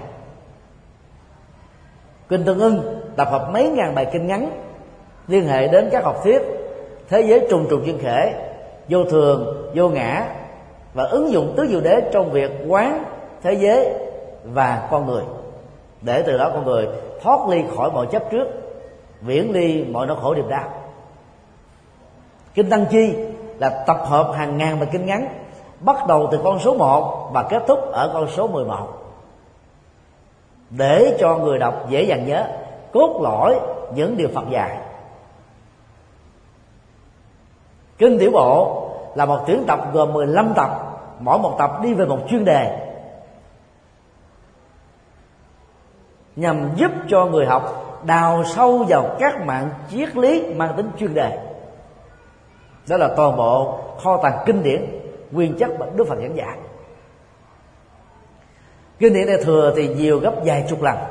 Kinh Tương Ưng tập hợp mấy ngàn bài kinh ngắn liên hệ đến các học thuyết thế giới trùng trùng duyên khể, vô thường, vô ngã, và ứng dụng tứ diệu đế trong việc quán thế giới và con người, để từ đó con người thoát ly khỏi mọi chấp trước, viễn ly mọi nỗi khổ niềm đau. Kinh Tăng Chi là tập hợp hàng ngàn bài kinh ngắn, bắt đầu từ con số 1 và kết thúc ở con số 11, để cho người đọc dễ dàng nhớ cốt lõi những điều Phật dạy. Kinh Tiểu Bộ là một tuyển tập gồm 15 tập, mỗi một tập đi về một chuyên đề, nhằm giúp cho người học đào sâu vào các mạng triết lý mang tính chuyên đề. Đó là toàn bộ kho tàng kinh điển nguyên chất mà Đức Phật giảng dạy. Kinh điển Đại Thừa thì nhiều gấp vài chục lần,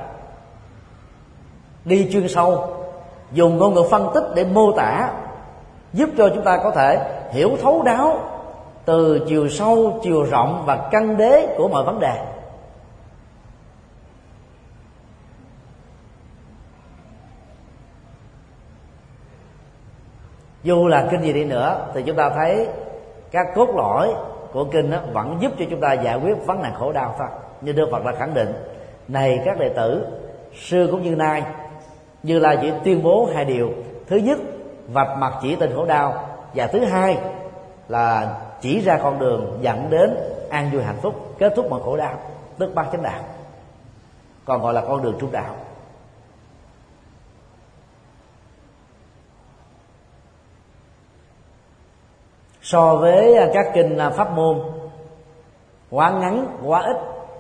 đi chuyên sâu, dùng ngôn ngữ phân tích để mô tả, giúp cho chúng ta có thể hiểu thấu đáo từ chiều sâu, chiều rộng và căn đế của mọi vấn đề. Dù là kinh gì đi nữa thì chúng ta thấy các cốt lõi của kinh đó vẫn giúp cho chúng ta giải quyết vấn nạn khổ đau thôi. Như Đức Phật đã khẳng định: này các đệ tử, xưa cũng như nay, Như Lai chỉ tuyên bố hai điều: thứ nhất, vạch mặt chỉ tên khổ đau, và thứ hai là chỉ ra con đường dẫn đến an vui hạnh phúc, kết thúc mọi khổ đau, tức bát chánh đạo, còn gọi là con đường trung đạo. So với các kinh pháp môn quá ngắn, quá ít,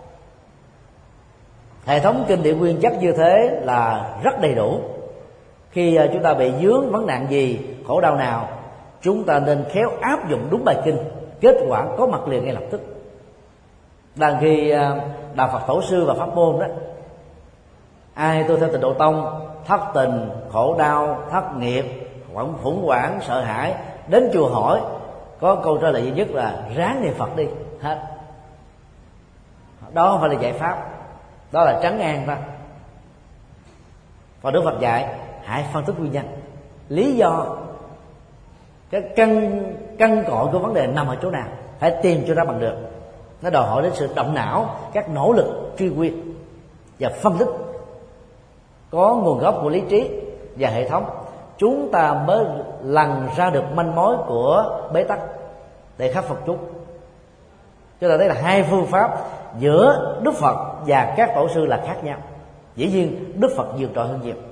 hệ thống kinh điển nguyên chất như thế là rất đầy đủ. Khi chúng ta bị vướng vấn nạn gì, khổ đau nào, chúng ta nên khéo áp dụng đúng bài kinh, kết quả có mặt liền ngay lập tức. Đang khi đạo Phật tổ sư và pháp môn đó, ai tôi theo Tịnh Độ Tông thất tình, khổ đau, thất nghiệp, khủng hoảng, sợ hãi, đến chùa hỏi, có câu trả lời duy nhất là ráng niệm Phật đi, hết. Đó không phải là giải pháp, đó là trấn an thôi. Còn Đức Phật dạy hãy phân tích nguyên nhân, lý do, cái căn cội của vấn đề nằm ở chỗ nào, phải tìm cho ra bằng được. Nó đòi hỏi đến sự động não, các nỗ lực truy nguyên và phân tích có nguồn gốc của lý trí và hệ thống, chúng ta mới lần ra được manh mối của bế tắc để khắc phục chúng. Cho nên đây là hai phương pháp giữa Đức Phật và các tổ sư là khác nhau. Dĩ nhiên Đức Phật vượt trội hơn nhiều.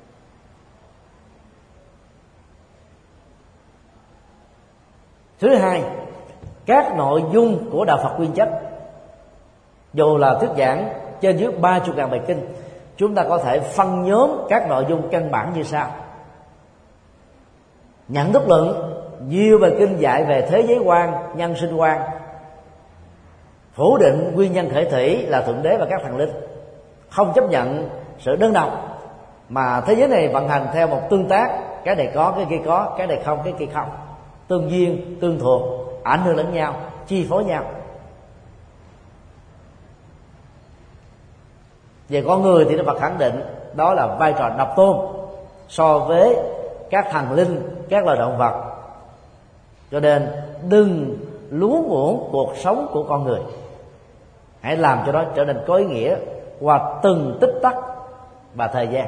Thứ hai, các nội dung của đạo Phật nguyên chất, dù là thuyết giảng trên dưới 30.000 bài kinh, chúng ta có thể phân nhóm các nội dung căn bản như sau: nhận thức luận, nhiều bài kinh dạy về thế giới quan, nhân sinh quan, phủ định nguyên nhân khởi thủy là thượng đế và các thần linh, không chấp nhận sự đơn độc, mà thế giới này vận hành theo một tương tác, cái này có, cái kia có, cái này không, cái kia không, tương duyên, tương thuộc, ảnh hưởng lẫn nhau, chi phối nhau. Về con người thì Đức Phật khẳng định đó là vai trò độc tôn so với các thần linh, các loài động vật. Cho nên đừng luống uổng cuộc sống của con người, hãy làm cho nó trở nên có ý nghĩa qua từng tích tắc và thời gian.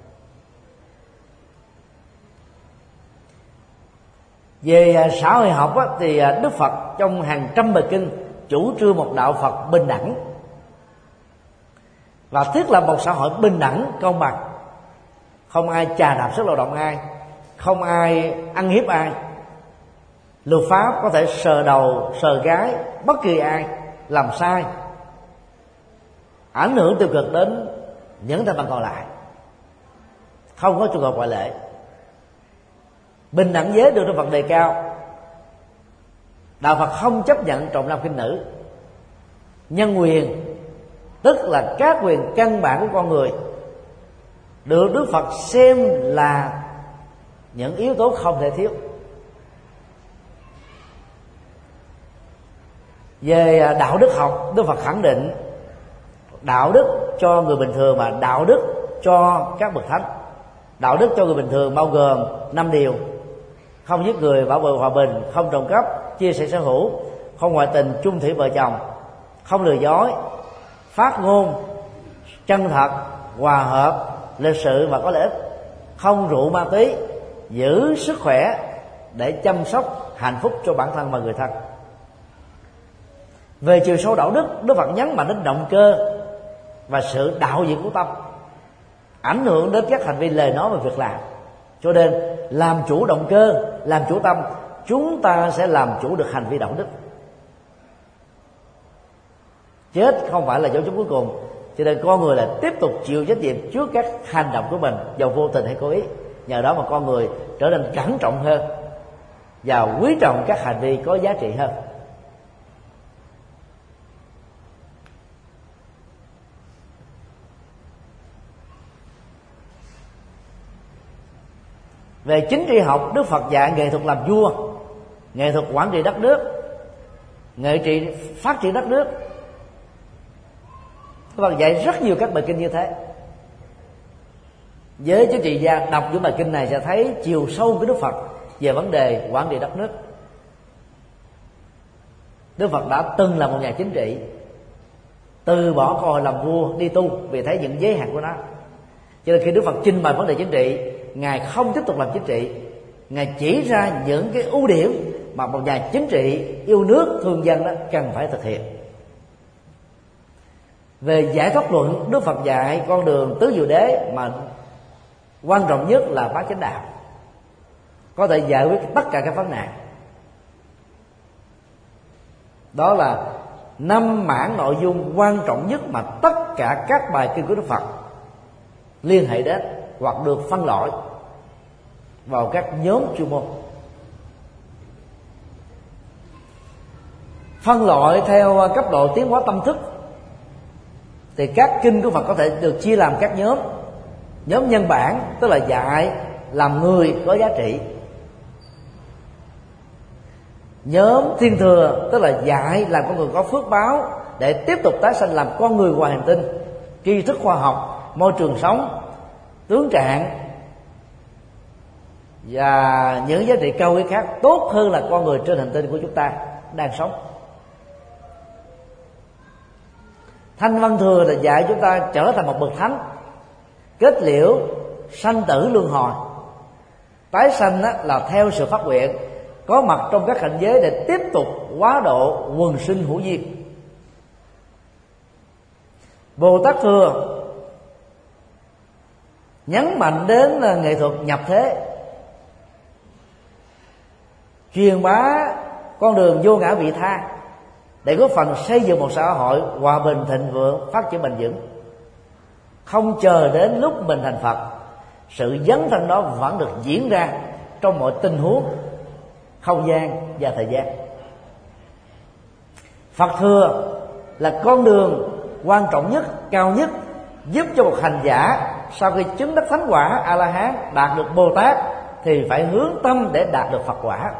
Về xã hội học thì Đức Phật trong hàng trăm bài kinh chủ trương một đạo Phật bình đẳng và thiết lập một xã hội bình đẳng, công bằng, không ai chà đạp sức lao động ai, không ai ăn hiếp ai. Luật pháp có thể sờ đầu sờ gái bất kỳ ai làm sai, ảnh hưởng tiêu cực đến những thành phần còn lại, không có trường hợp ngoại lệ. Bình đẳng giới được Đức Phật đề cao. Đạo Phật không chấp nhận trọng nam khinh nữ. Nhân quyền, tức là các quyền căn bản của con người, được Đức Phật xem là những yếu tố không thể thiếu. Về đạo đức học, Đức Phật khẳng định đạo đức cho người bình thường và đạo đức cho các bậc thánh. Đạo đức cho người bình thường bao gồm 5 điều: không giết người, bảo vệ hòa bình, không trộm cắp, chia sẻ sở hữu, không ngoại tình, chung thủy vợ chồng, không lừa dối, phát ngôn chân thật, hòa hợp, lịch sự và có lợi ích, không rượu ma túy, giữ sức khỏe để chăm sóc hạnh phúc cho bản thân và người thân. Về chiều sâu đạo đức, Đức Phật nhấn mạnh đến động cơ và sự đạo diễn của tâm, ảnh hưởng đến các hành vi lời nói và việc làm. Cho nên làm chủ động cơ, làm chủ tâm, chúng ta sẽ làm chủ được hành vi đạo đức. Chết không phải là dấu chấm cuối cùng, cho nên con người là tiếp tục chịu trách nhiệm trước các hành động của mình, dầu vô tình hay cố ý. Nhờ đó mà con người trở nên cẩn trọng hơn và quý trọng các hành vi có giá trị hơn. Về chính trị học, Đức Phật dạy nghệ thuật làm vua, nghệ thuật quản trị đất nước, nghệ trị phát triển đất nước. Đức Phật dạy rất nhiều các bài kinh như thế. Với chính trị gia đọc những bài kinh này sẽ thấy chiều sâu của Đức Phật về vấn đề quản trị đất nước. Đức Phật đã từng là một nhà chính trị, từ bỏ cơ hội làm vua đi tu vì thấy những giới hạn của nó. Cho nên khi Đức Phật trình bày vấn đề chính trị, Ngài không tiếp tục làm chính trị, Ngài chỉ ra những cái ưu điểm mà một nhà chính trị yêu nước thương dân đó cần phải thực hiện. Về giải thoát luận, Đức Phật dạy con đường tứ diệu đế mà quan trọng nhất là bát chánh đạo, có thể giải quyết tất cả các vấn nạn. Đó là 5 mảng nội dung quan trọng nhất mà tất cả các bài kinh của Đức Phật liên hệ đến hoặc được phân loại vào các nhóm chuyên môn. Phân loại theo cấp độ tiến hóa tâm thức thì các kinh của Phật có thể được chia làm các nhóm. Nhóm nhân bản tức là dạy làm người có giá trị. Nhóm thiên thừa tức là dạy làm con người có phước báo để tiếp tục tái sanh làm con người ngoài hành tinh, tri thức khoa học, môi trường sống, tướng trạng và những giá trị cao quý khác tốt hơn là con người trên hành tinh của chúng ta đang sống. Thanh văn thừa là dạy chúng ta trở thành một bậc thánh, kết liễu sanh tử luân hồi. Tái sanh là theo sự phát nguyện, có mặt trong các cảnh giới để tiếp tục hóa độ quần sinh hữu duyên. Bồ Tát thừa nhấn mạnh đến nghệ thuật nhập thế, truyền bá con đường vô ngã vị tha để góp phần xây dựng một xã hội hòa bình thịnh vượng, phát triển bền vững. Không chờ đến lúc mình thành Phật, sự dấn thân đó vẫn được diễn ra trong mọi tình huống, không gian và thời gian. Phật thừa là con đường quan trọng nhất, cao nhất, giúp cho một hành giả sau khi chứng đắc thánh quả A La Hán đạt được Bồ Tát thì phải hướng tâm để đạt được Phật quả.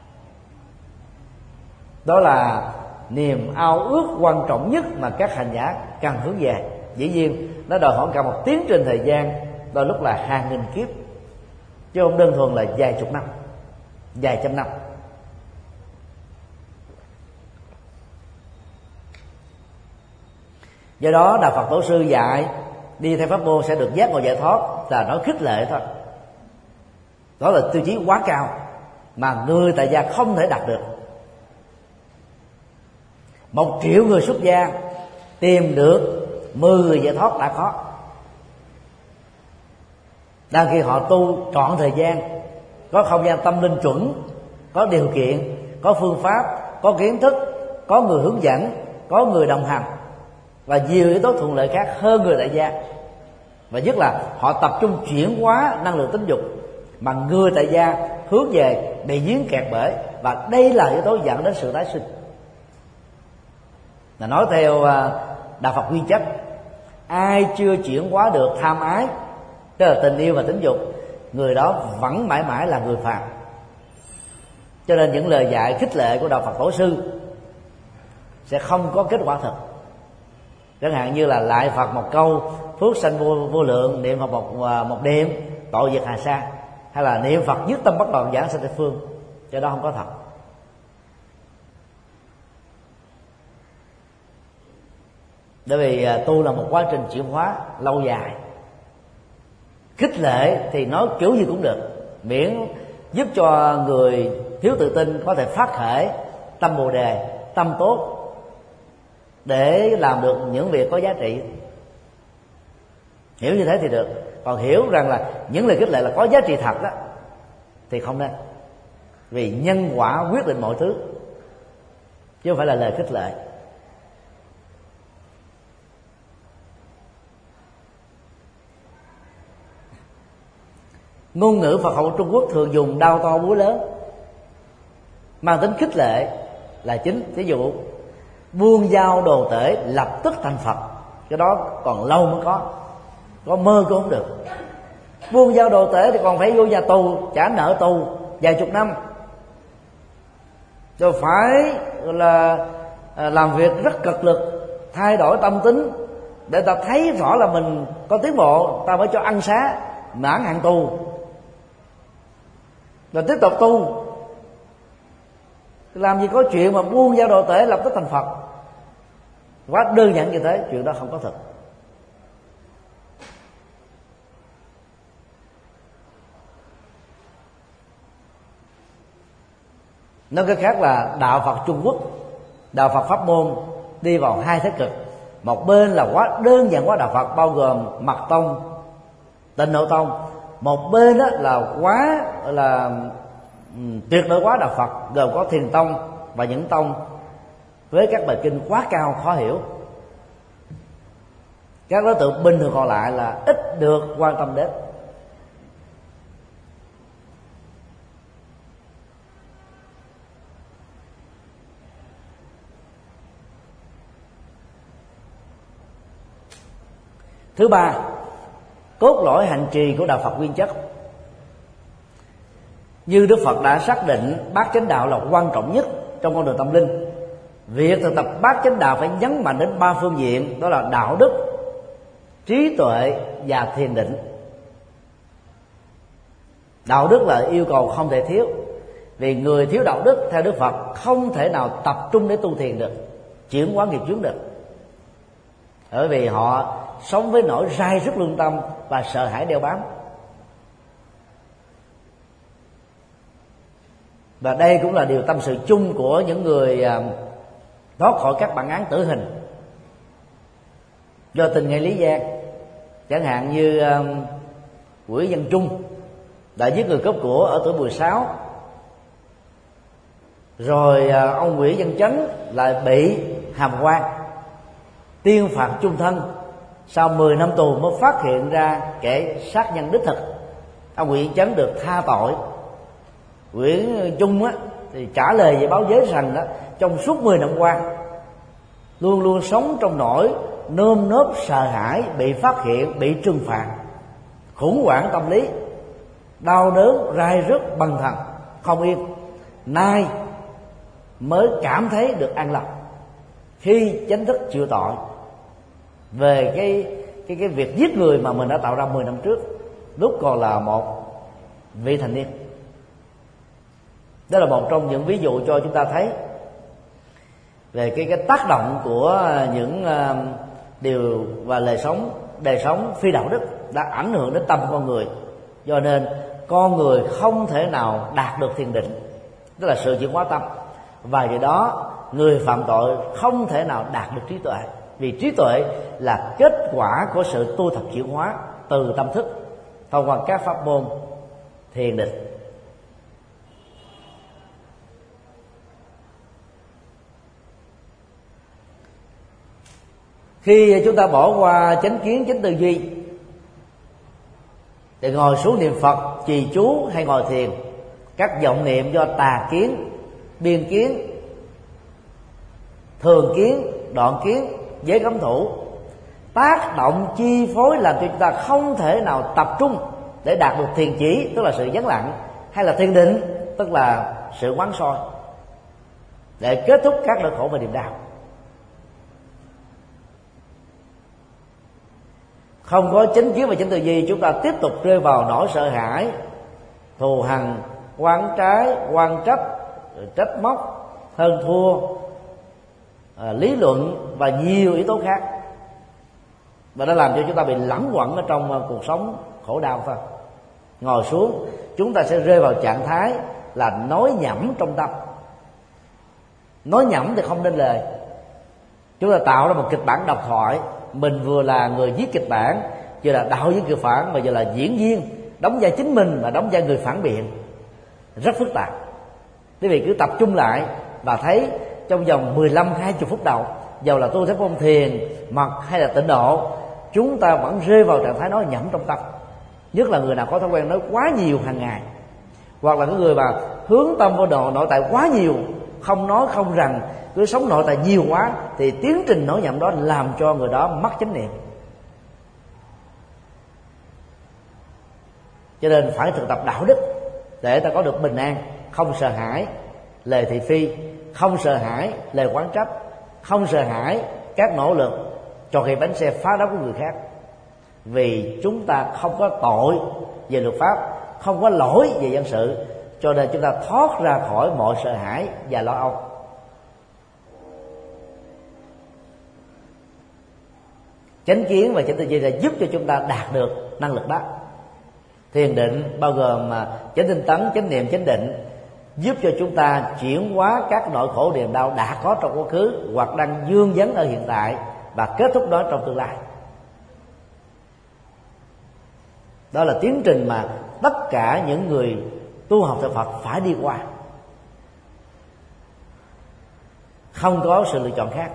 Đó là niềm ao ước quan trọng nhất mà các hành giả cần hướng về. Dĩ nhiên nó đòi hỏi cả một tiến trình thời gian, đôi lúc là hàng nghìn kiếp, chứ không đơn thuần là vài chục năm, vài trăm năm. Do đó Đạo Phật Tổ sư dạy đi theo pháp môn sẽ được giác ngộ giải thoát là nói khích lệ thôi. Đó là tiêu chí quá cao mà người tại gia không thể đạt được. 1 triệu người xuất gia tìm được 10 người giải thoát đã khó. đang khi họ tu trọn thời gian, có không gian tâm linh chuẩn, có điều kiện, có phương pháp, có kiến thức, có người hướng dẫn, có người đồng hành và nhiều yếu tố thuận lợi khác hơn người tại gia. Và nhất là họ tập trung chuyển hóa năng lượng tính dục, mà người tại gia hướng về bị dướng kẹt bởi, và đây là yếu tố dẫn đến sự tái sinh. Là nói theo đạo Phật nguyên chất, ai chưa chuyển hóa được tham ái, tức là tình yêu và tính dục, người đó vẫn mãi mãi là người phàm. Cho nên những lời dạy khích lệ của đạo Phật tổ sư sẽ không có kết quả thực. Chẳng hạn như là lại Phật một câu, phước sanh vô lượng, niệm Phật một đêm, tội diệt hà sa, hay là niệm Phật nhất tâm bất loạn giảng sanh tây phương, cho đó không có thật. Bởi vì tu là một quá trình chuyển hóa lâu dài. Khích lệ thì nói kiểu gì cũng được, miễn giúp cho người thiếu tự tin có thể phát khởi tâm bồ đề, tâm tốt, để làm được những việc có giá trị. Hiểu như thế thì được. Còn hiểu rằng là những lời khích lệ là có giá trị thật đó thì không nên, vì nhân quả quyết định mọi thứ, chứ không phải là lời khích lệ. Ngôn ngữ Phật học Trung Quốc thường dùng đao to búa lớn, mang tính khích lệ là chính. Ví dụ buông dao đồ tể lập tức thành Phật, cái đó còn lâu mới có mơ cũng không được. Buông dao đồ tể thì còn phải vô nhà tù trả nợ tù vài chục năm, rồi phải là làm việc rất cực lực, thay đổi tâm tính để ta thấy rõ là mình có tiến bộ, ta mới cho ăn xá mãn hạn tù, rồi tiếp tục tu. Làm gì có chuyện mà buông dao đồ tể lập tức thành Phật, quá đơn giản như thế, chuyện đó không có thật. Nói cách khác là đạo Phật Trung Quốc, đạo Phật pháp môn đi vào hai thế cực. Một bên là quá đơn giản hóa đạo Phật, bao gồm Mật tông, Tịnh Độ tông. Một bên đó là quá là tuyệt đối hóa đạo Phật, gồm có Thiền tông và những tông với các bài kinh quá cao khó hiểu. Các đối tượng bình thường còn lại là ít được quan tâm đến. Thứ ba, cốt lõi hành trì của đạo Phật nguyên chất. Như Đức Phật đã xác định bát chánh đạo là quan trọng nhất trong con đường tâm linh, việc thực tập bát chánh đạo phải nhấn mạnh đến ba phương diện, đó là đạo đức, trí tuệ và thiền định. Đạo đức là yêu cầu không thể thiếu, vì người thiếu đạo đức theo Đức Phật không thể nào tập trung để tu thiền được, chuyển hóa nghiệp chướng được, bởi vì họ sống với nỗi rai rứt lương tâm và sợ hãi đeo bám. Và đây cũng là điều tâm sự chung của những người thoát khỏi các bản án tử hình do tình nghi lý gian. Chẳng hạn như Nguyễn Văn Trung đã giết người cướp của ở tuổi 16, rồi ông Nguyễn Văn Chánh lại bị hàm quan tuyên phạt chung thân. Sau 10 năm tù mới phát hiện ra kẻ sát nhân đích thực. Ông Nguyễn Chánh được tha tội. Nguyễn Trung thì trả lời về báo giới rằng đó, trong suốt 10 năm qua luôn luôn sống trong nỗi nơm nớp sợ hãi bị phát hiện, bị trừng phạt, khủng hoảng tâm lý, đau đớn rai rứt bần thần không yên. Nay mới cảm thấy được an lòng khi chính thức chịu tội về cái việc giết người mà mình đã tạo ra 10 năm trước, lúc còn là một vị thành niên. Đó là một trong những ví dụ cho chúng ta thấy về cái tác động của những điều và đời sống phi đạo đức đã ảnh hưởng đến tâm con người. Do nên con người không thể nào đạt được thiền định, tức là sự chuyển hóa tâm, và do đó người phạm tội không thể nào đạt được trí tuệ, vì trí tuệ là kết quả của sự tu tập chuyển hóa từ tâm thức. thông qua các pháp môn thiền định. Khi chúng ta bỏ qua chánh kiến, chánh tư duy để ngồi xuống niệm Phật, trì chú hay ngồi thiền, các vọng niệm do tà kiến, biên kiến, thường kiến, đoạn kiến, giới cấm thủ tác động chi phối, làm cho chúng ta không thể nào tập trung để đạt được thiền chỉ, tức là sự vắng lặng, hay là thiền định, tức là sự quán soi, để kết thúc các nỗi khổ và niềm đau. Không có chánh kiến và chánh tư duy, chúng ta tiếp tục rơi vào nỗi sợ hãi, thù hằn, oán trái, oan trách, trách móc, hơn thua, lý luận và nhiều yếu tố khác, và nó làm cho chúng ta bị lẳng quẩn ở trong cuộc sống khổ đau thôi. Ngồi xuống, chúng ta sẽ rơi vào trạng thái là nói nhẩm trong tâm. Nói nhẩm thì không nên lời. Chúng ta tạo ra một kịch bản độc thoại, mình vừa là người viết kịch bản, vừa là đạo diễn kịch bản, mà vừa là diễn viên đóng vai chính mình và đóng vai người phản biện, rất phức tạp. Quý vị cứ tập trung lại và thấy trong vòng 15-20 phút đầu, dầu là tu theo pháp môn thiền, mật hay là tịnh độ, chúng ta vẫn rơi vào trạng thái nói nhẩm trong tâm. Nhất là người nào có thói quen nói quá nhiều hàng ngày, hoặc là cái người mà hướng tâm vô nội tại quá nhiều, không nói không rằng, cứ sống nội tại nhiều quá, thì tiến trình nói nhẩm đó làm cho người đó mất chánh niệm. Cho nên phải thực tập đạo đức để ta có được bình an, không sợ hãi lời thị phi, không sợ hãi lời oán trách, không sợ hãi các nỗ lực cho khi bánh xe phá đám của người khác. Vì chúng ta không có tội về luật pháp, không có lỗi về dân sự, cho nên chúng ta thoát ra khỏi mọi sợ hãi và lo âu. Chánh kiến và chánh tư duy là giúp cho chúng ta đạt được năng lực đó. Thiền định bao gồm chánh tinh tấn, chánh niệm, chánh định, giúp cho chúng ta chuyển hóa các nỗi khổ niềm đau đã có trong quá khứ hoặc đang vương vấn ở hiện tại và kết thúc đó trong tương lai. Đó là tiến trình mà tất cả những người tu học theo Phật phải đi qua, không có sự lựa chọn khác.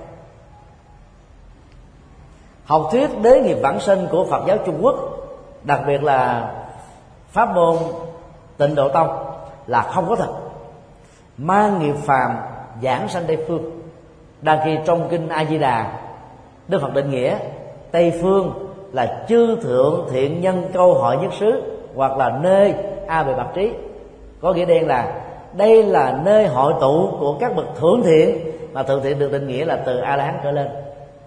Học thuyết đế nghiệp vãng sinh của Phật giáo Trung Quốc, đặc biệt là pháp môn Tịnh Độ Tông, là không có thật. Mang nghiệp phàm giảng sanh Tây phương. Đang khi trong kinh A Di Đà, Đức Phật định nghĩa Tây phương là chư thượng thiện nhân câu hội nhất xứ, hoặc là nơi A Bề Bạc Trí. Có nghĩa đen là đây là nơi hội tụ của các bậc thượng thiện, mà thượng thiện được định nghĩa là từ A La Hán trở lên.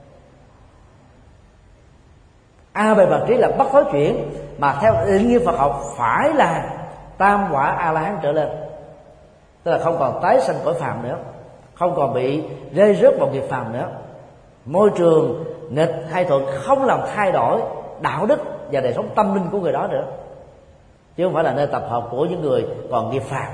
A Bề Bạc Trí là bất thối chuyển, mà theo định nghĩa Phật học phải là tam quả A La Hán trở lên, tức là không còn tái sanh cõi phàm nữa, không còn bị rơi rớt vào nghiệp phàm nữa. Môi trường nghịch hay thuận không làm thay đổi đạo đức và đời sống tâm linh của người đó nữa, chứ không phải là nơi tập hợp của những người còn nghiệp phàm.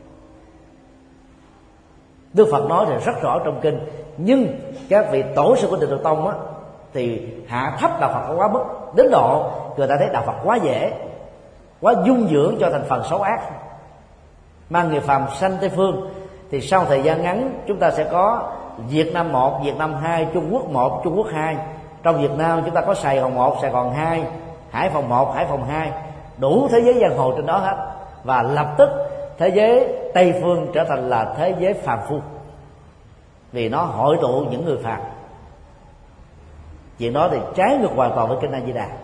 Đức Phật nói thì rất rõ trong kinh, nhưng các vị tổ sư của Tịnh Độ Tông á, thì hạ thấp đạo Phật quá mức, đến độ người ta thấy đạo Phật quá dễ, quá dung dưỡng cho thành phần xấu ác, mang nghiệp phàm sanh Tây phương. Thì sau thời gian ngắn chúng ta sẽ có Việt Nam 1, Việt Nam 2, Trung Quốc 1, Trung Quốc 2. Trong Việt Nam chúng ta có Sài Gòn 1, Sài Gòn 2, Hải Phòng 1, Hải Phòng 2, đủ thế giới giang hồ trên đó hết. Và lập tức thế giới Tây phương trở thành là thế giới phàm phu, vì nó hội tụ những người phàm. Chuyện đó thì trái ngược hoàn toàn với kinh A Di Đà.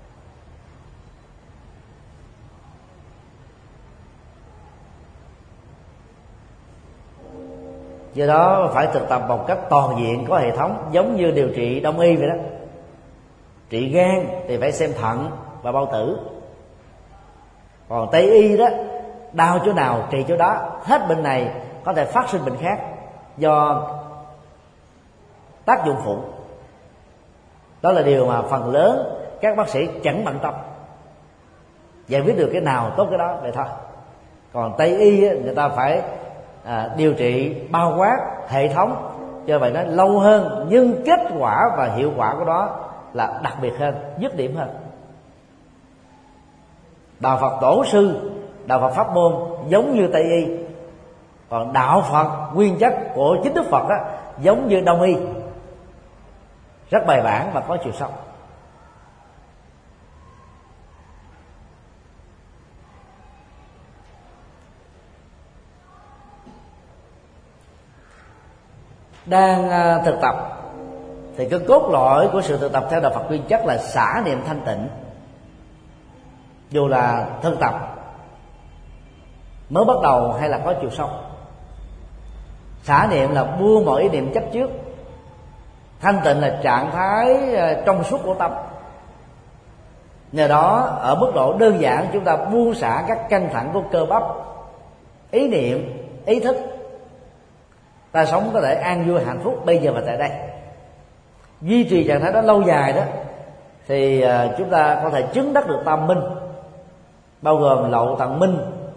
Do đó phải thực tập một cách toàn diện, có hệ thống, giống như điều trị đông y vậy đó. Trị gan thì phải xem thận và bao tử. Còn Tây y đó, đau chỗ nào trị chỗ đó, hết bệnh này có thể phát sinh bệnh khác do tác dụng phụ. Đó là điều mà phần lớn các bác sĩ chẳng bận tâm, giải quyết được cái nào tốt cái đó vậy thôi. Còn Tây y người ta phải điều trị bao quát hệ thống, cho vậy nó lâu hơn, nhưng kết quả và hiệu quả của nó là đặc biệt hơn, dứt điểm hơn. Đạo Phật tổ sư, đạo Phật pháp môn giống như Tây y, còn đạo Phật nguyên chất của chính Đức Phật á, giống như Đông y, rất bài bản và có chiều sâu. Đang thực tập thì cái cốt lõi của sự thực tập theo đạo Phật nguyên chất là xả niệm thanh tịnh. Dù là thực tập mới bắt đầu hay là có chiều sâu, xả niệm là buông mọi ý niệm chấp trước, thanh tịnh là trạng thái trong suốt của tâm. Nhờ đó ở mức độ đơn giản chúng ta buông xả các căng thẳng của cơ bắp, ý niệm, ý thức, ta sống có thể an vui hạnh phúc bây giờ và tại đây. Duy trì trạng thái đó lâu dài đó thì chúng ta có thể chứng đắc được tam minh, bao gồm lậu tận minh,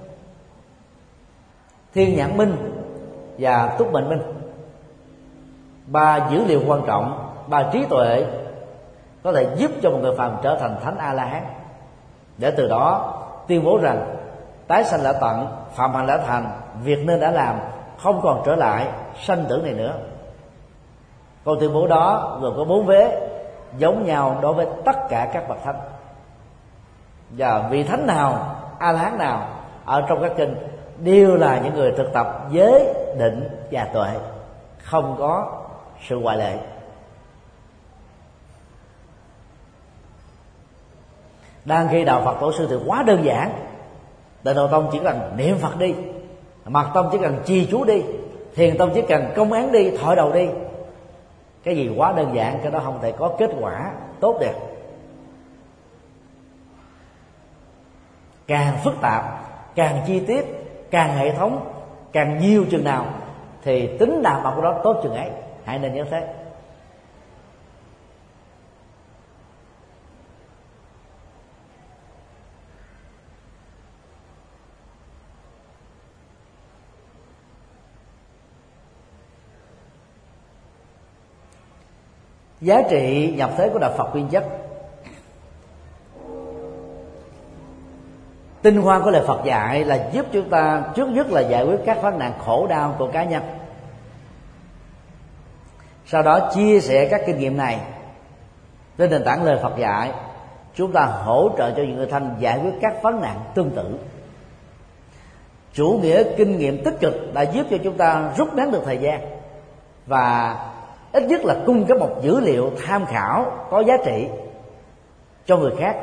thiên nhãn minh và túc mệnh minh. Ba dữ liệu quan trọng, ba trí tuệ có thể giúp cho một người phàm trở thành thánh A La Hán, để từ đó tuyên bố rằng tái sanh đã tận, phạm hạnh đã thành, việc nên đã làm, không còn trở lại sanh tử này nữa. Câu tuyên bố đó gồm có 4 vế giống nhau đối với tất cả các bậc thánh. Và vị thánh nào, A La Hán nào ở trong các kinh đều là những người thực tập giới, định và tuệ, không có sự ngoại lệ. Đang khi đạo Phật tổ sư thì quá đơn giản. Tịnh Độ Tông chỉ cần niệm Phật đi, Mật Tông chỉ cần trì chú đi, Thiền Tông chỉ cần công án đi, thổi đầu đi. Cái gì quá đơn giản cái đó không thể có kết quả tốt đẹp. Càng phức tạp, càng chi tiết, càng hệ thống, càng nhiều chừng nào thì tính đảm bảo của đó tốt chừng ấy. Hãy nên nhớ thế. Giá trị nhập thế của đạo Phật nguyên chất, tinh hoa của lời Phật dạy là giúp chúng ta trước nhất là giải quyết các vấn nạn khổ đau của cá nhân, sau đó chia sẻ các kinh nghiệm này trên nền tảng lời Phật dạy. Chúng ta hỗ trợ cho những người thân giải quyết các vấn nạn tương tự. Chủ nghĩa kinh nghiệm tích cực đã giúp cho chúng ta rút ngắn được thời gian và ít nhất là cung cấp một dữ liệu tham khảo có giá trị cho người khác.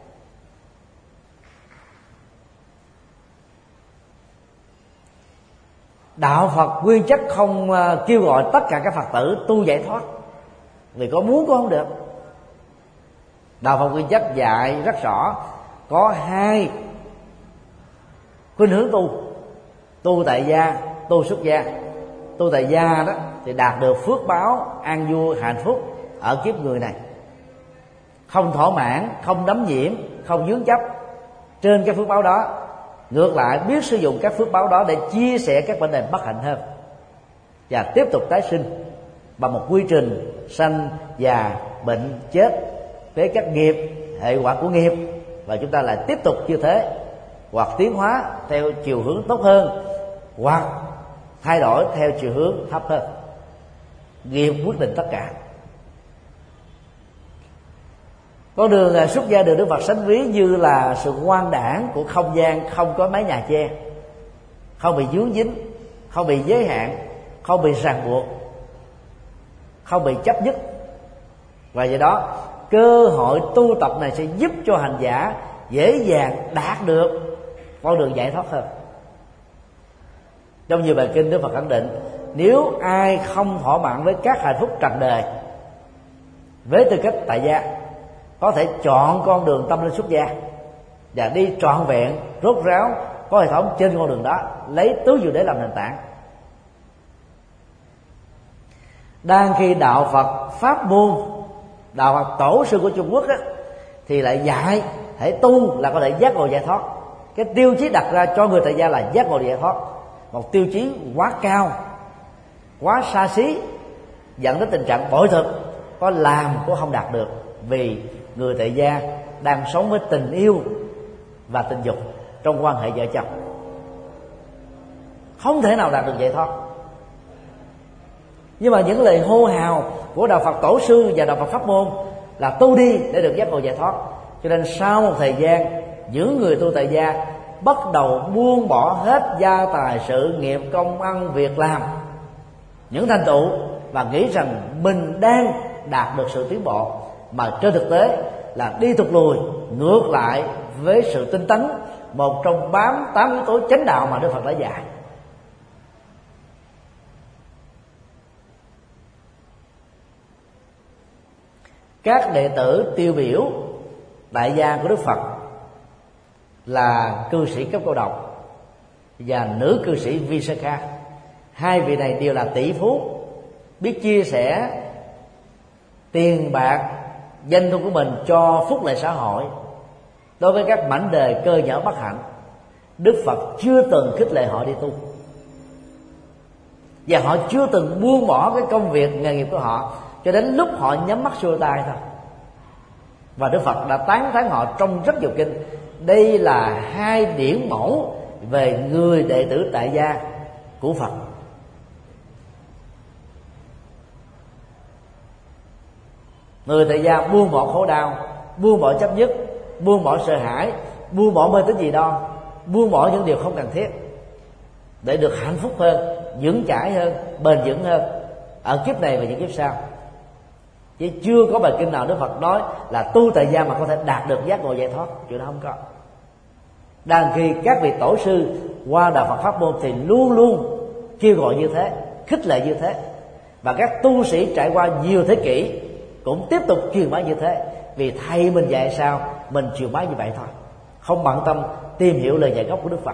Đạo Phật nguyên chất không kêu gọi tất cả các Phật tử tu giải thoát, vì có muốn cũng không được. Đạo Phật nguyên chất dạy rất rõ có 2 khuynh hướng tu tại gia, tu xuất gia. Tu tại gia đó thì đạt được phước báo an vui hạnh phúc ở kiếp người này, không thỏa mãn, không đắm nhiễm, không vướng chấp trên cái phước báo đó. Ngược lại biết sử dụng các phước báo đó để chia sẻ các vấn đề bất hạnh hơn, và tiếp tục tái sinh bằng một quy trình sanh, già, bệnh, chết với các nghiệp, hệ quả của nghiệp. Và chúng ta lại tiếp tục như thế, hoặc tiến hóa theo chiều hướng tốt hơn, hoặc thay đổi theo chiều hướng thấp hơn. Nghiệp quyết định tất cả. Con đường xuất gia được Đức Phật sánh ví như là sự quang đãng của không gian không có mái nhà che, không bị vướng dính, không bị giới hạn, không bị ràng buộc, không bị chấp nhất. Và do đó cơ hội tu tập này sẽ giúp cho hành giả dễ dàng đạt được con đường giải thoát hơn. Trong nhiều bài kinh Đức Phật khẳng định nếu ai không thỏa mãn với các hạnh phúc trần đời với tư cách tại gia, có thể chọn con đường tâm linh xuất gia và đi trọn vẹn, rốt ráo, có hệ thống trên con đường đó, lấy tứ diệu đế làm nền tảng. Đang khi đạo Phật pháp môn, đạo Phật tổ sư của Trung Quốc đó, thì lại dạy hãy tu là có thể giác ngộ giải thoát. Cái tiêu chí đặt ra cho người tại gia là giác ngộ giải thoát, một tiêu chí quá cao, quá xa xí, dẫn đến tình trạng bội thực, có làm cũng không đạt được. Vì người tại gia đang sống với tình yêu và tình dục trong quan hệ vợ chồng. Không thể nào đạt được giải thoát. Nhưng mà những lời hô hào của đạo Phật tổ sư và đạo Phật pháp môn là tu đi để được giác ngộ giải thoát. Cho nên sau một thời gian, những người tu tại gia bắt đầu buông bỏ hết gia tài, sự nghiệp, công ăn, việc làm, những thành tựu, và nghĩ rằng mình đang đạt được sự tiến bộ, mà trên thực tế là đi thụt lùi ngược lại với sự tinh tấn, một trong 8 yếu tố chánh đạo mà Đức Phật đã dạy. Các đệ tử tiêu biểu đại gia của Đức Phật là cư sĩ cấp cô độc và nữ cư sĩ Visakha. Hai vị này đều là tỷ phú, biết chia sẻ tiền bạc, danh thu của mình cho phúc lợi xã hội. Đối với các mảnh đề cơ nhở bất hạnh, Đức Phật chưa từng khích lệ họ đi tu, và họ chưa từng buông bỏ cái công việc nghề nghiệp của họ cho đến lúc họ nhắm mắt xuôi tay thôi. Và Đức Phật đã tán thán họ trong rất nhiều kinh. Đây là hai điển mẫu về người đệ tử tại gia của Phật. Người tại gia buông bỏ khổ đau, buông bỏ chấp nhất, buông bỏ sợ hãi, buông bỏ mê tín dị đoan, buông bỏ những điều không cần thiết để được hạnh phúc hơn, vững chãi hơn, bền vững hơn ở kiếp này và những kiếp sau. Chứ chưa có bài kinh nào Đức Phật nói là tu tại gia mà có thể đạt được giác ngộ giải thoát. Chuyện đó không có. Đang khi các vị tổ sư qua đạo Phật pháp môn thì luôn luôn kêu gọi như thế, khích lệ như thế, và các tu sĩ trải qua nhiều thế kỷ cũng tiếp tục truyền bá như thế. Vì thầy mình dạy sao mình truyền bá như vậy thôi, không bận tâm tìm hiểu lời dạy gốc của Đức Phật.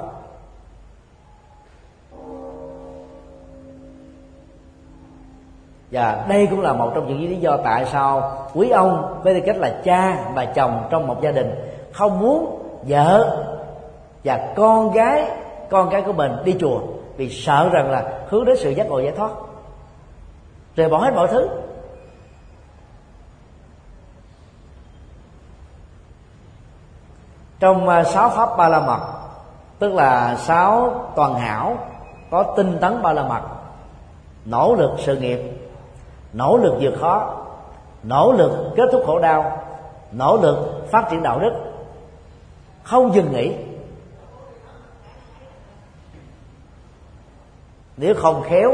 Và đây cũng là một trong những lý do tại sao quý ông với tư cách là cha và chồng trong một gia đình không muốn vợ và con cái của mình đi chùa, vì sợ rằng là hướng đến sự giác ngộ giải thoát, rời bỏ hết mọi thứ. Trong 6 pháp Ba La Mật, tức là 6 toàn hảo, có tinh tấn Ba La Mật: nỗ lực sự nghiệp, nỗ lực vượt khó, nỗ lực kết thúc khổ đau, nỗ lực phát triển đạo đức, không dừng nghỉ. Nếu không khéo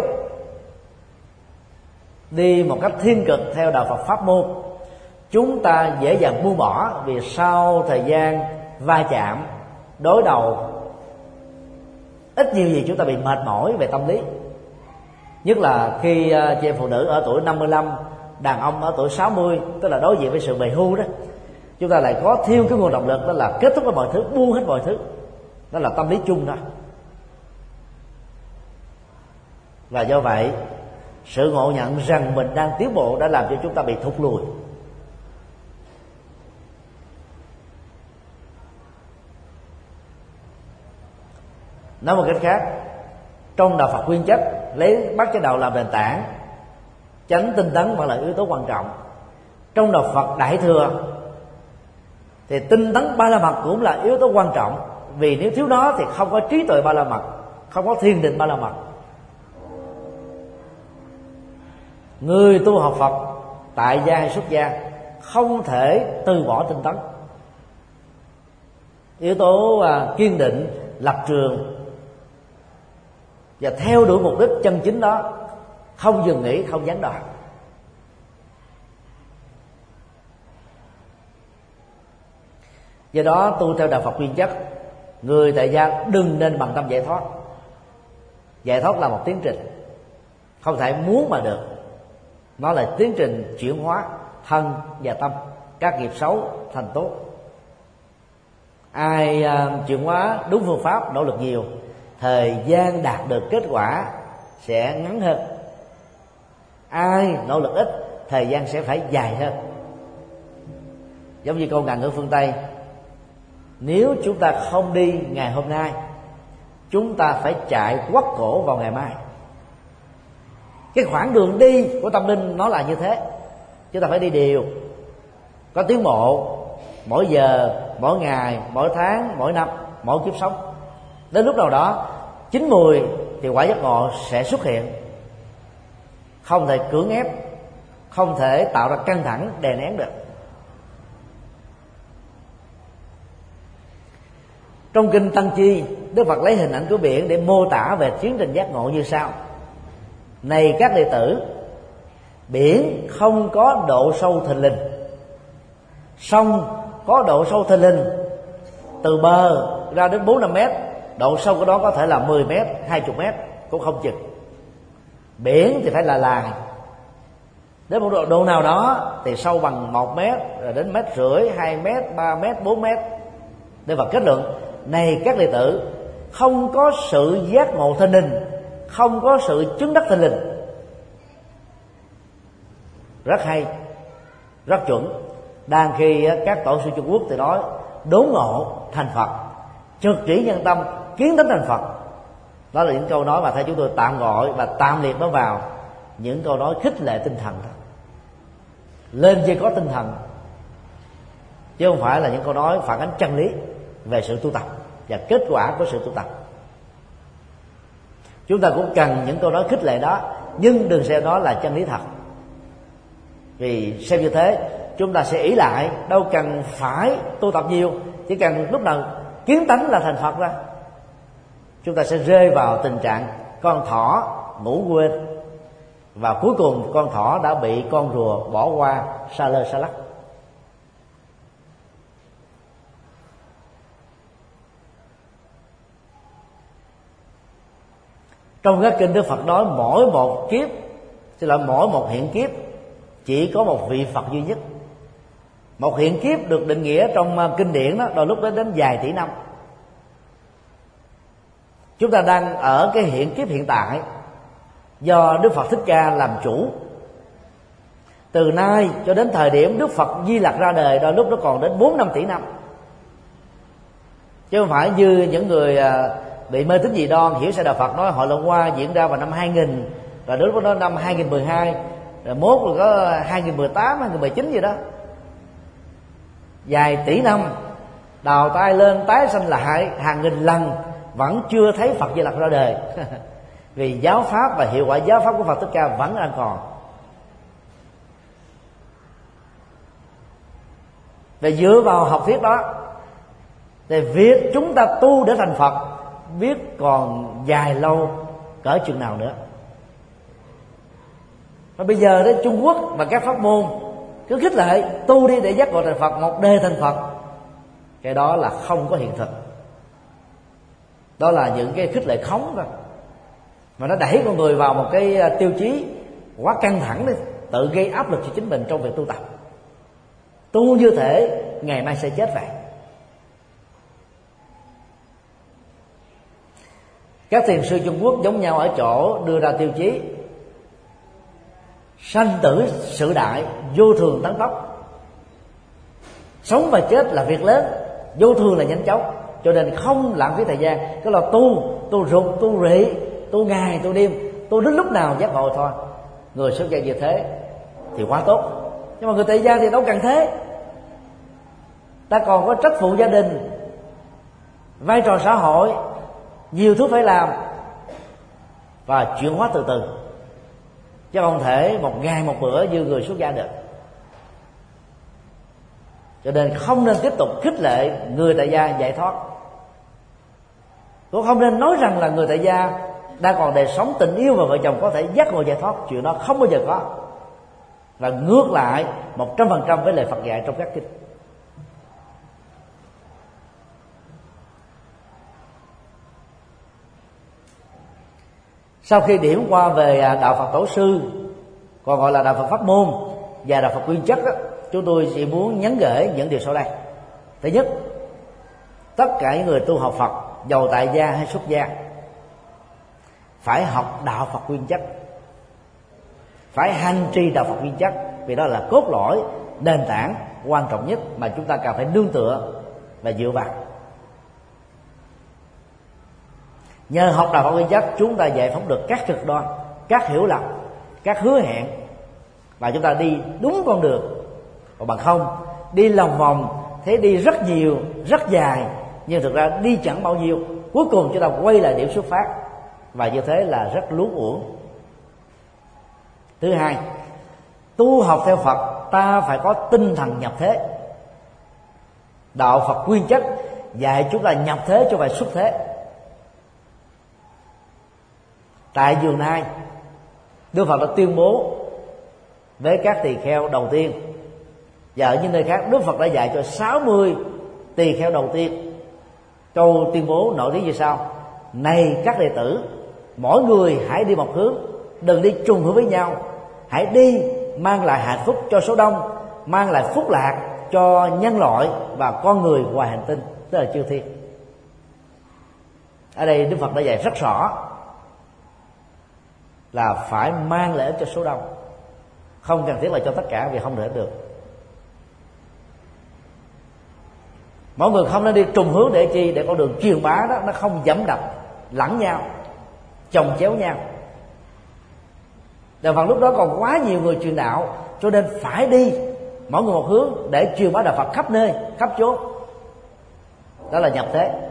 đi một cách thiên cực theo đạo Phật pháp môn, chúng ta dễ dàng buông bỏ, vì sau thời gian va chạm, đối đầu, ít nhiều gì chúng ta bị mệt mỏi về tâm lý. Nhất là khi chị em phụ nữ ở tuổi 55, đàn ông ở tuổi 60, tức là đối diện với sự về hưu đó, chúng ta lại có thêm cái nguồn động lực, đó là kết thúc với mọi thứ, buông hết mọi thứ. Đó là tâm lý chung đó. Và do vậy, sự ngộ nhận rằng mình đang tiến bộ đã làm cho chúng ta bị thụt lùi. Nói một cách khác, trong đạo Phật nguyên chất lấy bát chánh đạo làm nền tảng, chánh tinh tấn vẫn là yếu tố quan trọng. Trong đạo Phật Đại Thừa thì tinh tấn Ba La Mật cũng là yếu tố quan trọng, vì nếu thiếu nó thì không có trí tuệ Ba La Mật, không có thiền định Ba La Mật. Người tu học Phật tại gia hay xuất gia không thể từ bỏ tinh tấn. Yếu tố kiên định, lập trường và theo đuổi mục đích chân chính đó, không dừng nghỉ, không gián đoạn. Do đó tu theo đạo Phật nguyên chất, người tại gia đừng nên bận tâm giải thoát. Giải thoát là một tiến trình, không thể muốn mà được. Nó là tiến trình chuyển hóa thân và tâm, các nghiệp xấu thành tốt. Ai chuyển hóa đúng phương pháp, nỗ lực nhiều, thời gian đạt được kết quả sẽ ngắn hơn. Ai nỗ lực ít, thời gian sẽ phải dài hơn. Giống như câu ngạn ngữ phương Tây: nếu chúng ta không đi ngày hôm nay, chúng ta phải chạy quắt cổ vào ngày mai. Cái khoảng đường đi của tâm linh nó là như thế. Chúng ta phải đi đều, có tiến bộ, mỗi giờ mỗi ngày, mỗi tháng, mỗi năm, mỗi kiếp sống. Đến lúc nào đó chín mùi thì quả giác ngộ sẽ xuất hiện, không thể cưỡng ép, không thể tạo ra căng thẳng đè nén được. Trong kinh Tăng Chi, Đức Phật lấy hình ảnh của biển để mô tả về tiến trình giác ngộ như sau: này các đệ tử, biển không có độ sâu thình lình, sông có độ sâu thình lình, từ bờ ra đến 4-5 mét, độ sâu của đó có thể là 10 mét, 20 mét cũng không chừng. Biển thì phải là lài, đến một độ nào đó thì sâu bằng 1 mét, rồi đến 1,5 mét, 2 mét, 3 mét, 4 mét. Để Phật kết luận: này các đệ tử, không có sự giác ngộ thình lình, không có sự chứng đắc thình lình. Rất hay, rất chuẩn. Đang khi các tổ sư Trung Quốc thì nói đốn ngộ thành Phật, trực chỉ nhân tâm, kiến tánh thành Phật. Đó là những câu nói mà thầy chúng tôi tạm gọi và tạm liệt nó vào những câu nói khích lệ tinh thần. Lên chỉ có tinh thần, chứ không phải là những câu nói phản ánh chân lý về sự tu tập và kết quả của sự tu tập. Chúng ta cũng cần những câu nói khích lệ đó, nhưng đừng xem đó là chân lý thật. Vì xem như thế chúng ta sẽ ỷ lại, đâu cần phải tu tập nhiều, chỉ cần lúc nào kiến tánh là thành Phật ra. Chúng ta sẽ rơi vào tình trạng con thỏ ngủ quên, và cuối cùng con thỏ đã bị con rùa bỏ qua sa lơ sa lắc. Trong các kinh Đức Phật nói mỗi một kiếp, mỗi một hiện kiếp chỉ có một vị Phật duy nhất. Một hiện kiếp được định nghĩa trong kinh điển đó đôi lúc đến vài tỷ năm. Chúng ta đang ở cái hiện kiếp hiện tại do Đức Phật Thích Ca làm chủ. Từ nay cho đến thời điểm Đức Phật Di Lặc ra đời, đôi lúc nó còn đến 4-5 tỷ năm, chứ không phải như những người bị mê tín dị đoan hiểu sai đạo Phật nói Hội Long Hoa diễn ra vào năm 2000, rồi đến lúc đó năm 2012, rồi mốt rồi có 2018, 2019 gì đó. Vài tỷ năm đào tay lên tái sanh lại hàng nghìn lần vẫn chưa thấy Phật Di Lặc ra đời. Vì giáo pháp và hiệu quả giáo pháp của Phật Thích Ca vẫn đang còn. Và dựa vào học thuyết đó thì việc chúng ta tu để thành Phật biết còn dài lâu cỡ chừng nào nữa. Và bây giờ đấy, Trung Quốc và các pháp môn cứ khích lệ tu đi để giác ngộ thành Phật, một đề thành Phật. Cái đó là không có hiện thực. Đó là những cái khích lệ khống thôi, mà nó đẩy con người vào một cái tiêu chí quá căng thẳng đi, tự gây áp lực cho chính mình trong việc tu tập. Tu như thể ngày mai sẽ chết vậy. Các thiền sư Trung Quốc giống nhau ở chỗ đưa ra tiêu chí sanh tử sự đại, vô thường tăng tốc. Sống và chết là việc lớn, vô thường là nhanh chóng, cho nên không lãng phí thời gian. Cứ là tu rụt, tu rị, tu ngày, tu đêm, tu đến lúc nào giác ngộ thôi. Người xuất gia như thế thì quá tốt. Nhưng mà người tại gia thì đâu cần thế. Ta còn có trách phụ gia đình, vai trò xã hội, nhiều thứ phải làm, và chuyển hóa từ từ, chứ không thể một ngày một bữa như người xuất gia được. Cho nên không nên tiếp tục khích lệ người tại gia giải thoát, cũng không nên nói rằng là người tại gia đang còn đời sống tình yêu và vợ chồng có thể giác ngộ giải thoát. Chuyện đó không bao giờ có, và ngược lại 100% với lời Phật dạy trong các kinh. Sau khi điểm qua về đạo Phật Tổ sư, còn gọi là đạo Phật Pháp Môn và đạo Phật Nguyên Chất đó, chúng tôi chỉ muốn nhấn gửi những điều sau đây. Thứ nhất, tất cả những người tu học Phật, dầu tại gia hay xuất gia, phải học đạo Phật Nguyên Chất, phải hành trì đạo Phật Nguyên Chất, vì đó là cốt lõi, nền tảng quan trọng nhất mà chúng ta cần phải nương tựa và dựa vào. Nhờ học đạo Phật Nguyên Chất, chúng ta giải phóng được các cực đoan, các hiểu lầm, các hứa hẹn, và chúng ta đi đúng con đường. Còn bằng không, đi lòng vòng thấy đi rất nhiều, rất dài, nhưng thực ra đi chẳng bao nhiêu. Cuối cùng chúng ta quay lại điểm xuất phát, và như thế là rất luống uổng. Thứ hai, tu học theo Phật ta phải có tinh thần nhập thế. Đạo Phật nguyên chất dạy chúng ta nhập thế chứ không phải xuất thế. Tại Vườn Nai, Đức Phật đã tuyên bố với các tỳ kheo đầu tiên, và ở những nơi khác Đức Phật đã dạy cho 60 tỳ kheo đầu tiên. Câu tuyên bố nổi tiếng như sau: này các đệ tử, mỗi người hãy đi một hướng, đừng đi trùng hướng với nhau. Hãy đi mang lại hạnh phúc cho số đông, mang lại phúc lạc cho nhân loại và con người ngoài hành tinh, tức là chư thiên. Ở đây Đức Phật đã dạy rất rõ là phải mang lợi ích cho số đông, không cần thiết là cho tất cả, vì không thể được. Mọi người không nên đi trùng hướng để chi? Để con đường truyền bá đó nó không dẫm đập lẫn nhau, chồng chéo nhau. Đạo Phật lúc đó còn quá nhiều người truyền đạo, cho nên phải đi mỗi người một hướng để truyền bá đạo Phật khắp nơi, khắp chốn. Đó là nhập thế.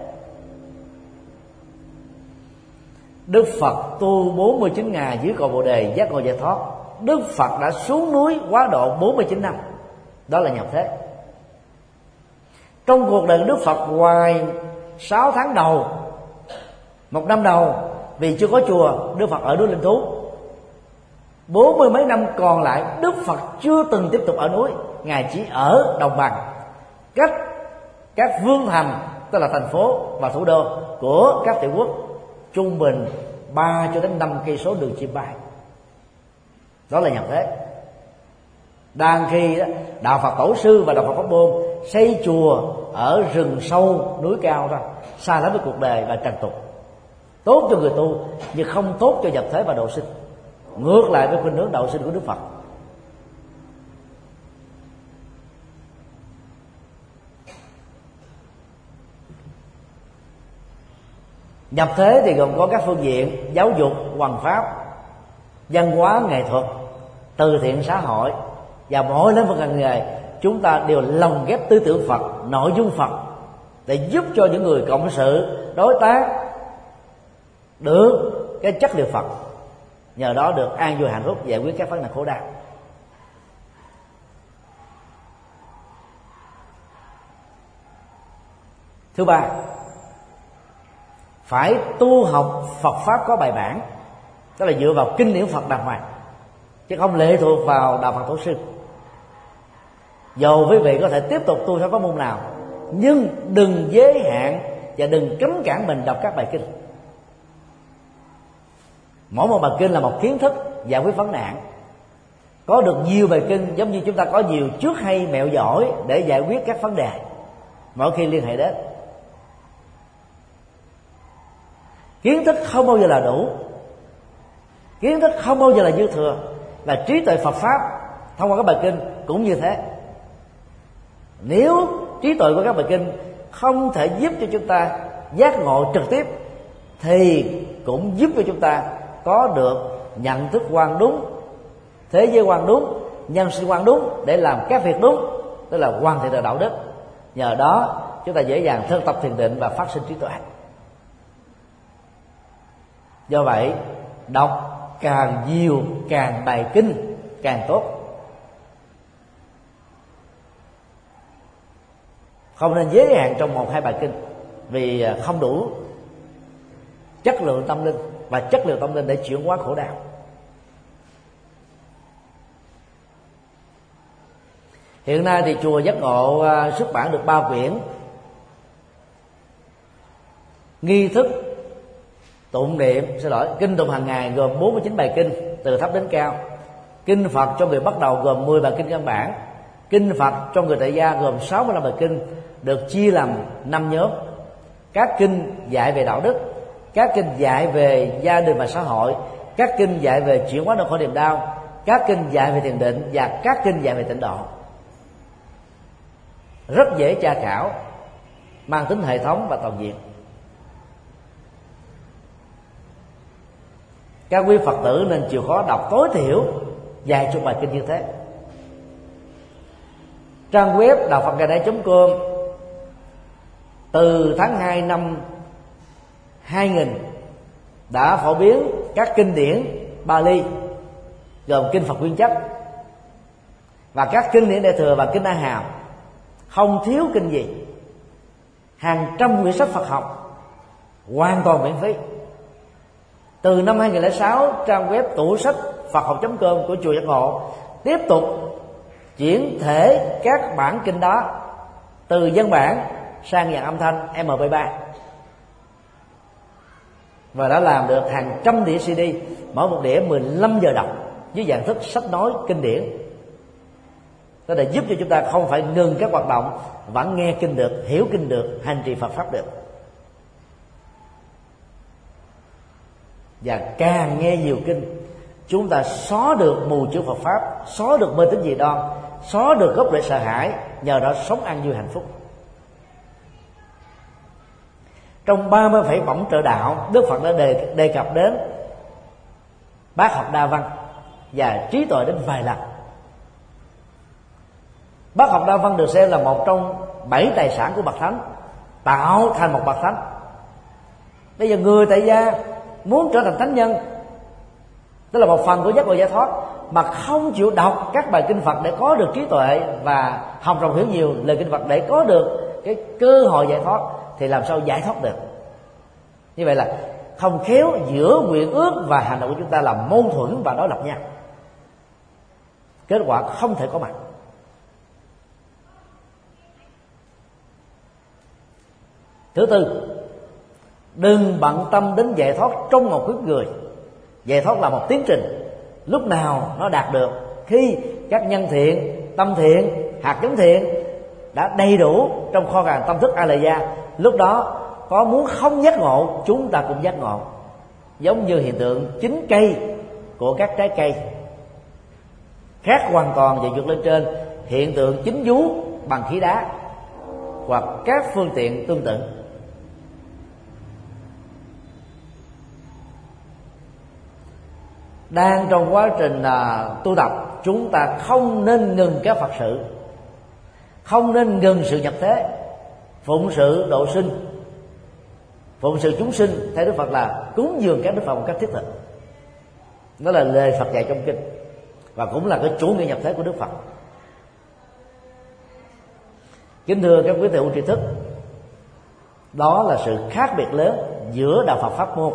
Đức Phật tu 49 ngày dưới cội Bồ Đề giác ngộ giải thoát. Đức Phật đã xuống núi quá độ 49 năm. Đó là nhập thế. Trong cuộc đời Đức Phật, ngoài 6 tháng đầu, 1 năm đầu vì chưa có chùa, Đức Phật ở núi Linh Thú. 40 mấy năm còn lại Đức Phật chưa từng tiếp tục ở núi. Ngài chỉ ở đồng bằng, cách các vương thành, tức là thành phố và thủ đô của các tiểu quốc, trung bình 3 cho đến 5 cây số đường chim bay. Đó là nhập thế. Đang khi đó, đạo Phật Tổ sư và đạo Phật Pháp Môn xây chùa ở rừng sâu núi cao đó, xa lắm với cuộc đời và trần tục, tốt cho người tu nhưng không tốt cho nhập thế và độ sinh, ngược lại với khuynh hướng độ sinh của Đức Phật. Nhập thế thì gồm có các phương diện giáo dục, hoằng pháp, văn hóa, nghệ thuật, từ thiện xã hội, và mỗi lĩnh vực ngành nghề chúng ta đều lồng ghép tư tưởng Phật, nội dung Phật để giúp cho những người cộng sự, đối tác được cái chất liệu Phật, nhờ đó được an vui hạnh phúc, giải quyết các vấn nạn khổ đau. Thứ ba, phải tu học Phật pháp có bài bản, tức là dựa vào kinh điển Phật đàng hoàng, chứ không lệ thuộc vào đạo Phật Tổ sư. Dầu quý vị có thể tiếp tục tu theo pháp môn nào, nhưng đừng giới hạn và đừng cấm cản mình đọc các bài kinh. Mỗi một bài kinh là một kiến thức giải quyết vấn nạn. Có được nhiều bài kinh giống như chúng ta có nhiều trước hay mẹo giỏi để giải quyết các vấn đề mỗi khi liên hệ đến. Kiến thức không bao giờ là đủ, kiến thức không bao giờ là dư thừa, và trí tuệ Phật pháp thông qua các bài kinh cũng như thế. Nếu trí tuệ của các bài kinh không thể giúp cho chúng ta giác ngộ trực tiếp, thì cũng giúp cho chúng ta có được nhận thức quan đúng, thế giới quan đúng, nhân sinh quan đúng để làm các việc đúng, tức là hoàn thiện được đạo đức. Nhờ đó chúng ta dễ dàng thực tập thiền định và phát sinh trí tuệ. Do vậy, đọc càng nhiều, càng bài kinh càng tốt. Không nên giới hạn trong 1-2 bài kinh, vì không đủ chất lượng tâm linh và chất lượng tâm linh để chuyển hóa khổ đau. Hiện nay thì chùa Giác Ngộ xuất bản được 3 quyển nghi thức tụng niệm, kinh tụng hàng ngày, gồm 49 bài kinh từ thấp đến cao. Kinh Phật cho người bắt đầu gồm 10 bài kinh căn bản. Kinh Phật cho người tại gia gồm 65 bài kinh, được chia làm 5 nhóm. Các kinh dạy về đạo đức, các kinh dạy về gia đình và xã hội, các kinh dạy về chuyển hóa nỗi khổ niềm đau, các kinh dạy về thiền định, và các kinh dạy về tịnh độ. Rất dễ tra khảo, mang tính hệ thống và toàn diện. Các quý Phật tử nên chịu khó đọc tối thiểu vài chục bài kinh như thế. Trang web đạo Phật Ngày Nay.com từ tháng 2 năm 2000 đã phổ biến các kinh điển Bali gồm kinh Phật Nguyên Chất và các kinh điển Đại Thừa và kinh A Hàm, không thiếu kinh gì. Hàng trăm quyển sách Phật học hoàn toàn miễn phí. Từ năm 2006, trang web tủ sách Phật học.com của chùa Giác Ngộ tiếp tục chuyển thể các bản kinh đó từ văn bản sang dạng âm thanh MP3 và đã làm được hàng trăm đĩa CD, mỗi một đĩa 15 giờ đọc dưới dạng thức sách nói kinh điển. Đó để giúp cho chúng ta không phải ngừng các hoạt động, vẫn nghe kinh được, hiểu kinh được, hành trì Phật pháp được. Và càng nghe nhiều kinh, chúng ta xóa được mù chữ Phật pháp, xóa được mê tín dị đoan, xóa được gốc rễ sợ hãi, nhờ đó sống an vui hạnh phúc. Trong 30 phẩy bổng trợ đạo, Đức Phật đã đề cập đến bác học đa văn và trí tuệ đến vài lần. Bác học đa văn được xem là một trong 7 tài sản của bậc thánh, tạo thành một bậc thánh. Bây giờ người tại gia muốn trở thành thánh nhân, tức là một phần của giác ngộ giải thoát, mà không chịu đọc các bài kinh Phật để có được trí tuệ và học rộng hiểu nhiều lời kinh Phật để có được cái cơ hội giải thoát, thì làm sao giải thoát được? Như vậy là không khéo giữa nguyện ước và hành động của chúng ta là mâu thuẫn và đối lập nhau, kết quả không thể có mặt. Thứ tư, đừng bận tâm đến giải thoát trong một kiếp người. Giải thoát là một tiến trình, lúc nào nó đạt được khi các nhân thiện, tâm thiện, hạt giống thiện đã đầy đủ trong kho tàng tâm thức A La Gia. Lúc đó có muốn không giác ngộ, chúng ta cũng giác ngộ. Giống như hiện tượng chín cây của các trái cây, khác hoàn toàn và vượt lên trên hiện tượng chín vú bằng khí đá hoặc các phương tiện tương tự. Đang trong quá trình tu tập, chúng ta không nên ngừng các Phật sự, không nên ngừng sự nhập thế, phụng sự độ sinh, phụng sự chúng sinh theo Đức Phật là cúng dường các Đức Phật một cách thiết thực. Đó là lời Phật dạy trong kinh và cũng là cái chủ nghĩa nhập thế của Đức Phật. Kính thưa các quý thầy tri thức, đó là sự khác biệt lớn giữa đạo Phật pháp môn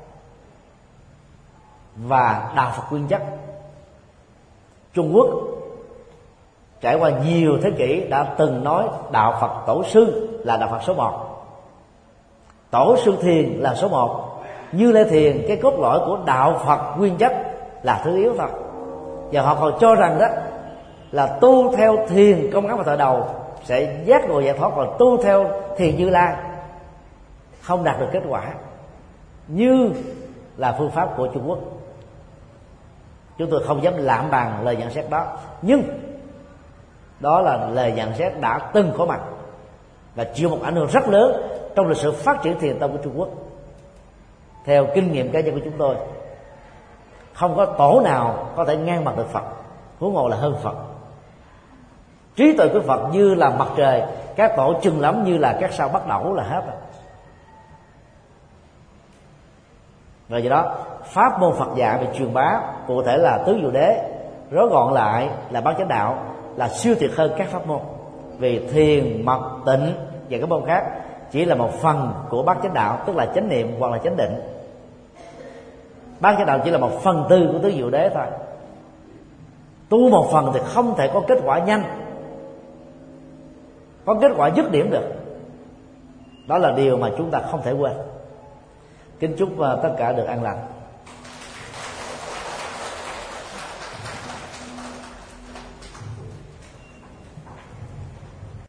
và đạo Phật nguyên chất. Trung Quốc trải qua nhiều thế kỷ đã từng nói đạo Phật tổ sư là đạo Phật số 1, tổ sư thiền là số 1, Như Lai thiền cái cốt lõi của đạo Phật nguyên chất là thứ yếu thôi. Và họ còn cho rằng đó là tu theo thiền công án và thợ đầu sẽ giác ngộ giải thoát, còn tu theo thiền Như Lai không đạt được kết quả như là phương pháp của Trung Quốc. Chúng tôi không dám lạm bàn lời nhận xét đó, nhưng đó là lời nhận xét đã từng có mặt và chịu một ảnh hưởng rất lớn trong lịch sử phát triển thiền tông của Trung Quốc. Theo kinh nghiệm cá nhân của chúng tôi, không có tổ nào có thể ngang bằng được Phật, huống hồ là hơn Phật. Trí tuệ của Phật như là mặt trời, các tổ chừng lắm như là các sao bắt đầu là hết rồi. Và do đó pháp môn Phật dạy về truyền bá, cụ thể là tứ diệu đế, rối gọn lại là bát chánh đạo, là siêu tuyệt hơn các pháp môn. Vì thiền, mật, tịnh và các môn khác chỉ là một phần của bát chánh đạo, tức là chánh niệm hoặc là chánh định. Bát chánh đạo chỉ là một phần tư của tứ diệu đế thôi. Tu một phần thì không thể có kết quả nhanh, có kết quả dứt điểm được. Đó là điều mà chúng ta không thể quên. Kính chúc tất cả được an lành.